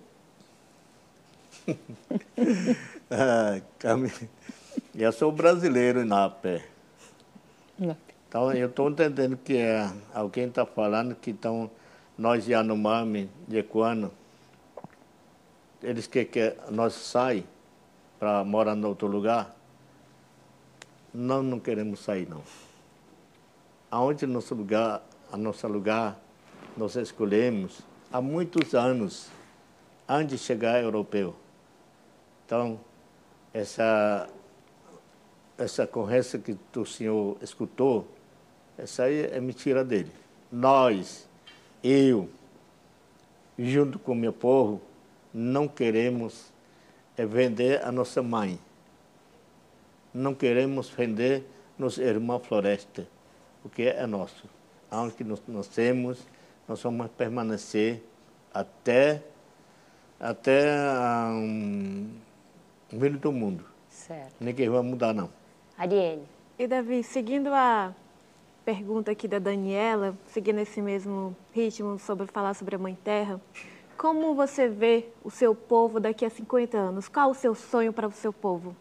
Speaker 3: ah, eu sou brasileiro na pé. Então, eu estou entendendo que é, alguém está falando que então, nós Yanomami, Yecuano, eles querem que nós saímos para morar em outro lugar. Nós não queremos sair, não. Aonde nosso lugar, a nosso lugar, nós escolhemos há muitos anos, antes de chegar europeu. Então, essa, essa conversa que o senhor escutou, essa aí é mentira dele. Nós, eu, junto com o meu povo, não queremos é, vender a nossa mãe. Não queremos vender nossa irmã floresta, porque é nosso. Onde nós nascemos, nós vamos permanecer até, até um, um fim do mundo.
Speaker 1: Certo.
Speaker 3: Ninguém vai mudar, não.
Speaker 1: Ariane.
Speaker 4: E, Davi, seguindo a pergunta aqui da Daniela, seguindo esse mesmo ritmo sobre falar sobre a Mãe Terra, como você vê o seu povo daqui a cinquenta anos? Qual o seu sonho para o seu povo?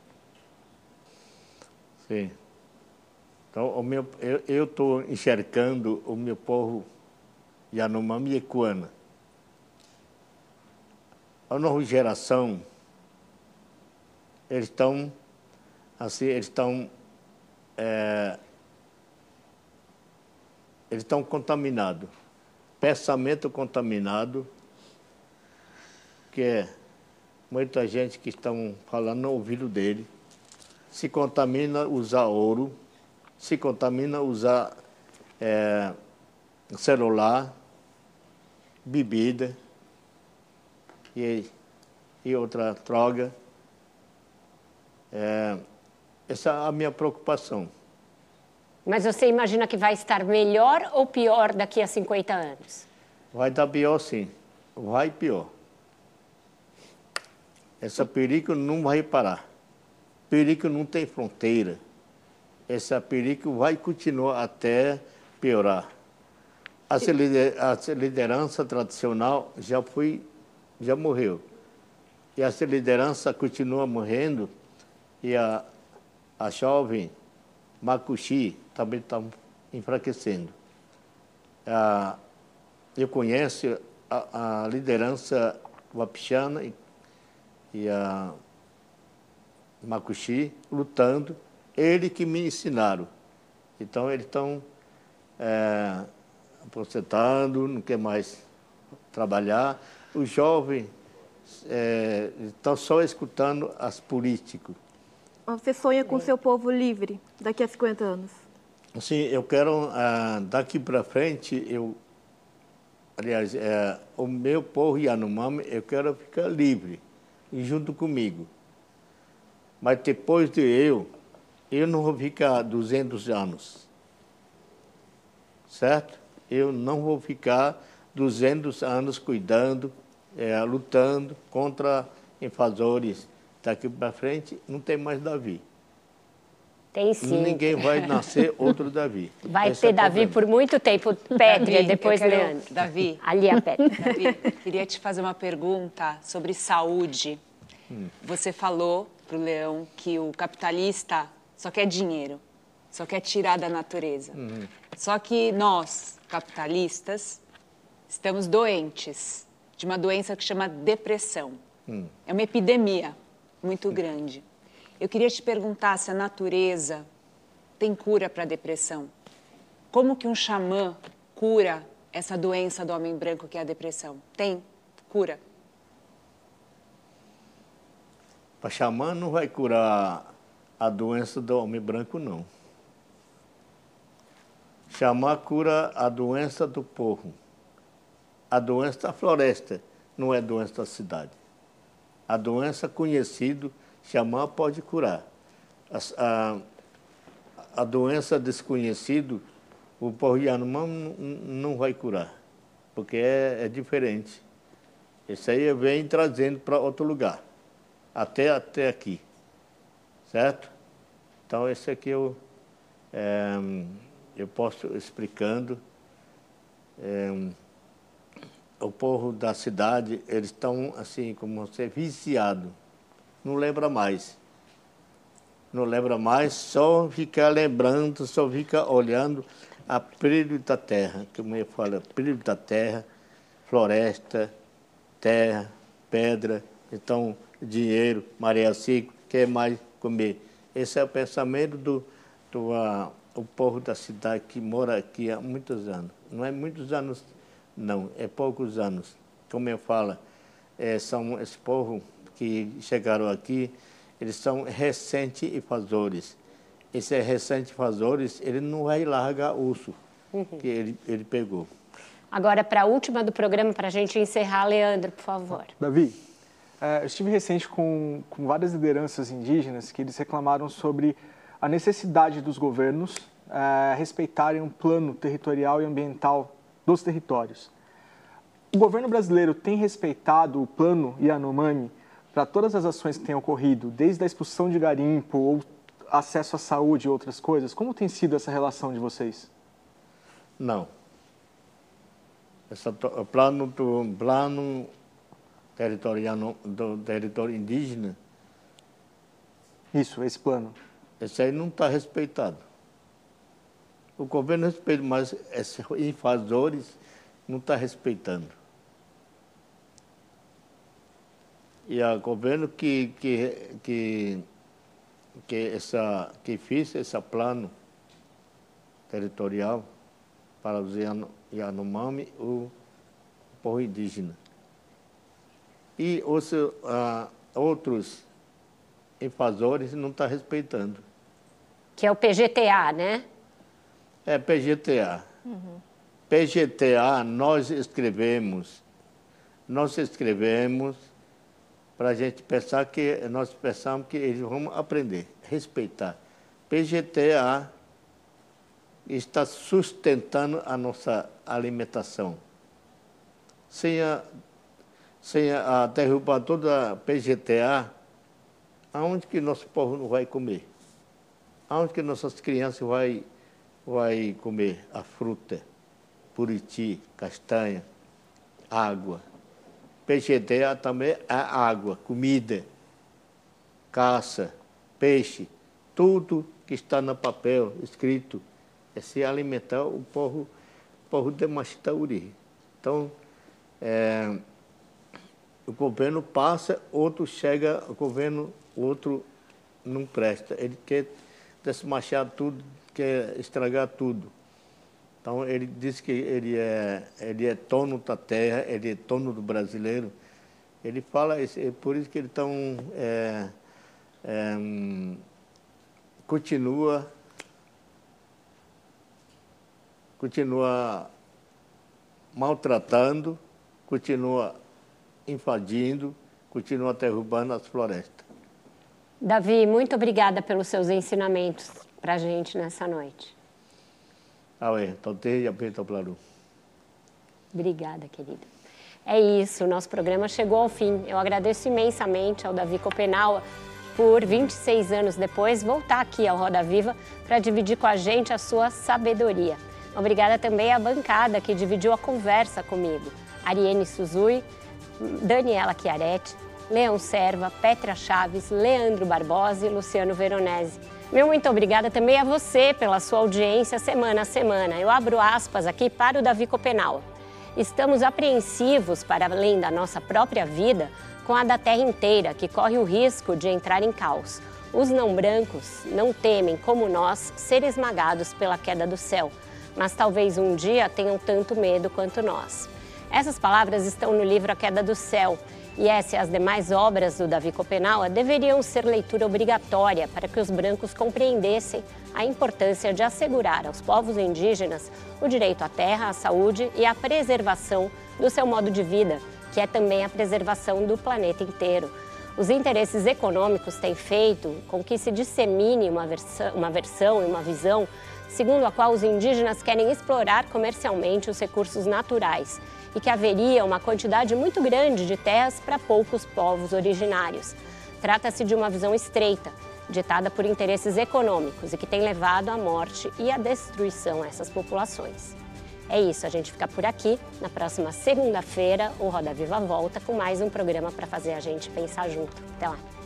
Speaker 3: Sim. Então, o meu, eu estou enxergando o meu povo Yanomami e Kuana. A nova geração, eles estão, assim, eles estão, é, eles estão contaminados. Pensamento contaminado, que é muita gente que estão falando no ouvido dele, se contamina usar ouro, se contamina usar é, celular, bebida e, e outra droga. É, essa é a minha preocupação.
Speaker 1: Mas você imagina que vai estar melhor ou pior daqui a cinquenta anos?
Speaker 3: Vai dar pior, sim. Vai pior. Esse perigo não vai parar. Perigo não tem fronteira. Esse perigo vai continuar até piorar. A liderança tradicional já foi, já morreu. E essa liderança continua morrendo. E a, a jovem Makushi também está enfraquecendo. Ah, eu conheço a, a liderança Wapixana e, e a Makushi lutando. Eles que me ensinaram. Então, eles estão é, aposentando, não quer mais trabalhar. Os jovens é, estão só escutando as políticos.
Speaker 4: Você sonha com o seu povo livre daqui a cinquenta anos?
Speaker 3: Sim, eu quero, ah, daqui para frente, eu, aliás, é, o meu povo Yanomami, eu quero ficar livre, junto comigo. Mas depois de eu, eu não vou ficar duzentos anos, certo? Eu não vou ficar duzentos anos cuidando, é, lutando contra invasores. Daqui para frente não tem mais Davi.
Speaker 1: Tem sim.
Speaker 3: Ninguém vai nascer outro Davi.
Speaker 1: Vai
Speaker 3: Esse
Speaker 1: ter
Speaker 3: é
Speaker 1: Davi por muito tempo. Pétria,
Speaker 7: Davi,
Speaker 1: depois
Speaker 7: quero...
Speaker 1: Leandro.
Speaker 7: Davi.
Speaker 1: Ali a Pétria.
Speaker 7: Davi, queria te fazer uma pergunta sobre saúde. Hum. Você falou para o Leão que o capitalista só quer dinheiro, só quer tirar da natureza. Uhum. Só que nós, capitalistas, estamos doentes de uma doença que chama depressão. Uhum. É uma epidemia muito grande. Eu queria te perguntar se a natureza tem cura para a depressão. Como que um xamã cura essa doença do homem branco que é a depressão? Tem cura?
Speaker 3: O xamã não vai curar a doença do homem branco, não. Xamã cura a doença do povo. A doença da floresta não é doença da cidade. A doença conhecida, xamã pode curar. A, a, a doença desconhecida, o povo Yanomami não vai curar, porque é, é diferente. Isso aí vem trazendo para outro lugar, até, até aqui. Certo? Então, esse aqui eu, é, eu posso explicando. É, o povo da cidade, eles estão, assim, como você, viciado. Não lembra mais. Não lembra mais, só fica lembrando, só fica olhando a brilho da terra. Como eu falo, brilho da terra, floresta, terra, pedra, então, dinheiro, maré seca, quer mais comer. Esse é o pensamento do, do uh, o povo da cidade que mora aqui há muitos anos. Não é muitos anos, não, é poucos anos. Como eu falo, é, são esse povo que chegaram aqui, eles são recentes invasores. Esse é recente invasores, ele não vai largar o urso uhum. que ele, ele pegou.
Speaker 1: Agora, para a última do programa, para a gente encerrar, Leandro, por favor.
Speaker 8: Davi, eu estive recente com, com várias lideranças indígenas que eles reclamaram sobre a necessidade dos governos é, respeitarem um plano territorial e ambiental dos territórios. o governo brasileiro tem respeitado o plano Yanomami para todas as ações que têm ocorrido, desde a expulsão de garimpo ou acesso à saúde e outras coisas? Como tem sido essa relação de vocês?
Speaker 3: Não. Esse plano do plano territorial do território indígena,
Speaker 8: isso, esse plano.
Speaker 3: Esse aí não está respeitado. O governo respeita, mas esses invasores não está respeitando. E o governo que que que que essa que fez esse plano territorial para os Yanomami, o povo indígena. E os uh, outros invasores não estão respeitando.
Speaker 1: Que é o P G T A, né?
Speaker 3: É P G T A. Uhum. P G T A nós escrevemos, nós escrevemos para a gente pensar que, nós pensamos que eles vão aprender, respeitar. P G T A está sustentando a nossa alimentação. Sem a, sem a, a derrubar toda a P G T A, aonde que nosso povo não vai comer? Aonde que nossas crianças vai, vai comer a fruta, buriti, castanha, água? P G T A também é água, comida, caça, peixe, tudo que está no papel escrito é se alimentar o povo, o povo de Machitauri. Então, é, o governo passa, outro chega, o governo, outro não presta. Ele quer desmachar tudo, quer estragar tudo. Então, ele diz que ele é, ele é dono da terra, ele é dono do brasileiro. Ele fala, é por isso que ele tão, é, é, continua, continua maltratando, continua invadindo, continua derrubando as florestas.
Speaker 1: Davi, muito obrigada pelos seus ensinamentos para a gente nessa noite. Obrigada, querida. É isso, o nosso programa chegou ao fim. Eu agradeço imensamente ao Davi Copenaua por, vinte e seis anos depois, voltar aqui ao Roda Viva para dividir com a gente a sua sabedoria. Obrigada também à bancada que dividiu a conversa comigo. Ariane Suzui, Daniela Chiaretti, Leão Serva, Petra Chaves, Leandro Barbosa e Luciano Veronese. Meu muito obrigada também a você pela sua audiência semana a semana. Eu abro aspas aqui para o Davi Copenaua. Estamos apreensivos para além da nossa própria vida com a da terra inteira, que corre o risco de entrar em caos. Os não brancos não temem, como nós, ser esmagados pela queda do céu, mas talvez um dia tenham tanto medo quanto nós. Essas palavras estão no livro A Queda do Céu, e essa e as demais obras do Davi Copenaua deveriam ser leitura obrigatória para que os brancos compreendessem a importância de assegurar aos povos indígenas o direito à terra, à saúde e à preservação do seu modo de vida, que é também a preservação do planeta inteiro. Os interesses econômicos têm feito com que se dissemine uma versão, uma versão e uma visão segundo a qual os indígenas querem explorar comercialmente os recursos naturais e que haveria uma quantidade muito grande de terras para poucos povos originários. Trata-se de uma visão estreita, ditada por interesses econômicos e que tem levado à morte e à destruição a essas populações. É isso, a gente fica por aqui. Na próxima segunda-feira, o Roda Viva volta com mais um programa para fazer a gente pensar junto. Até lá!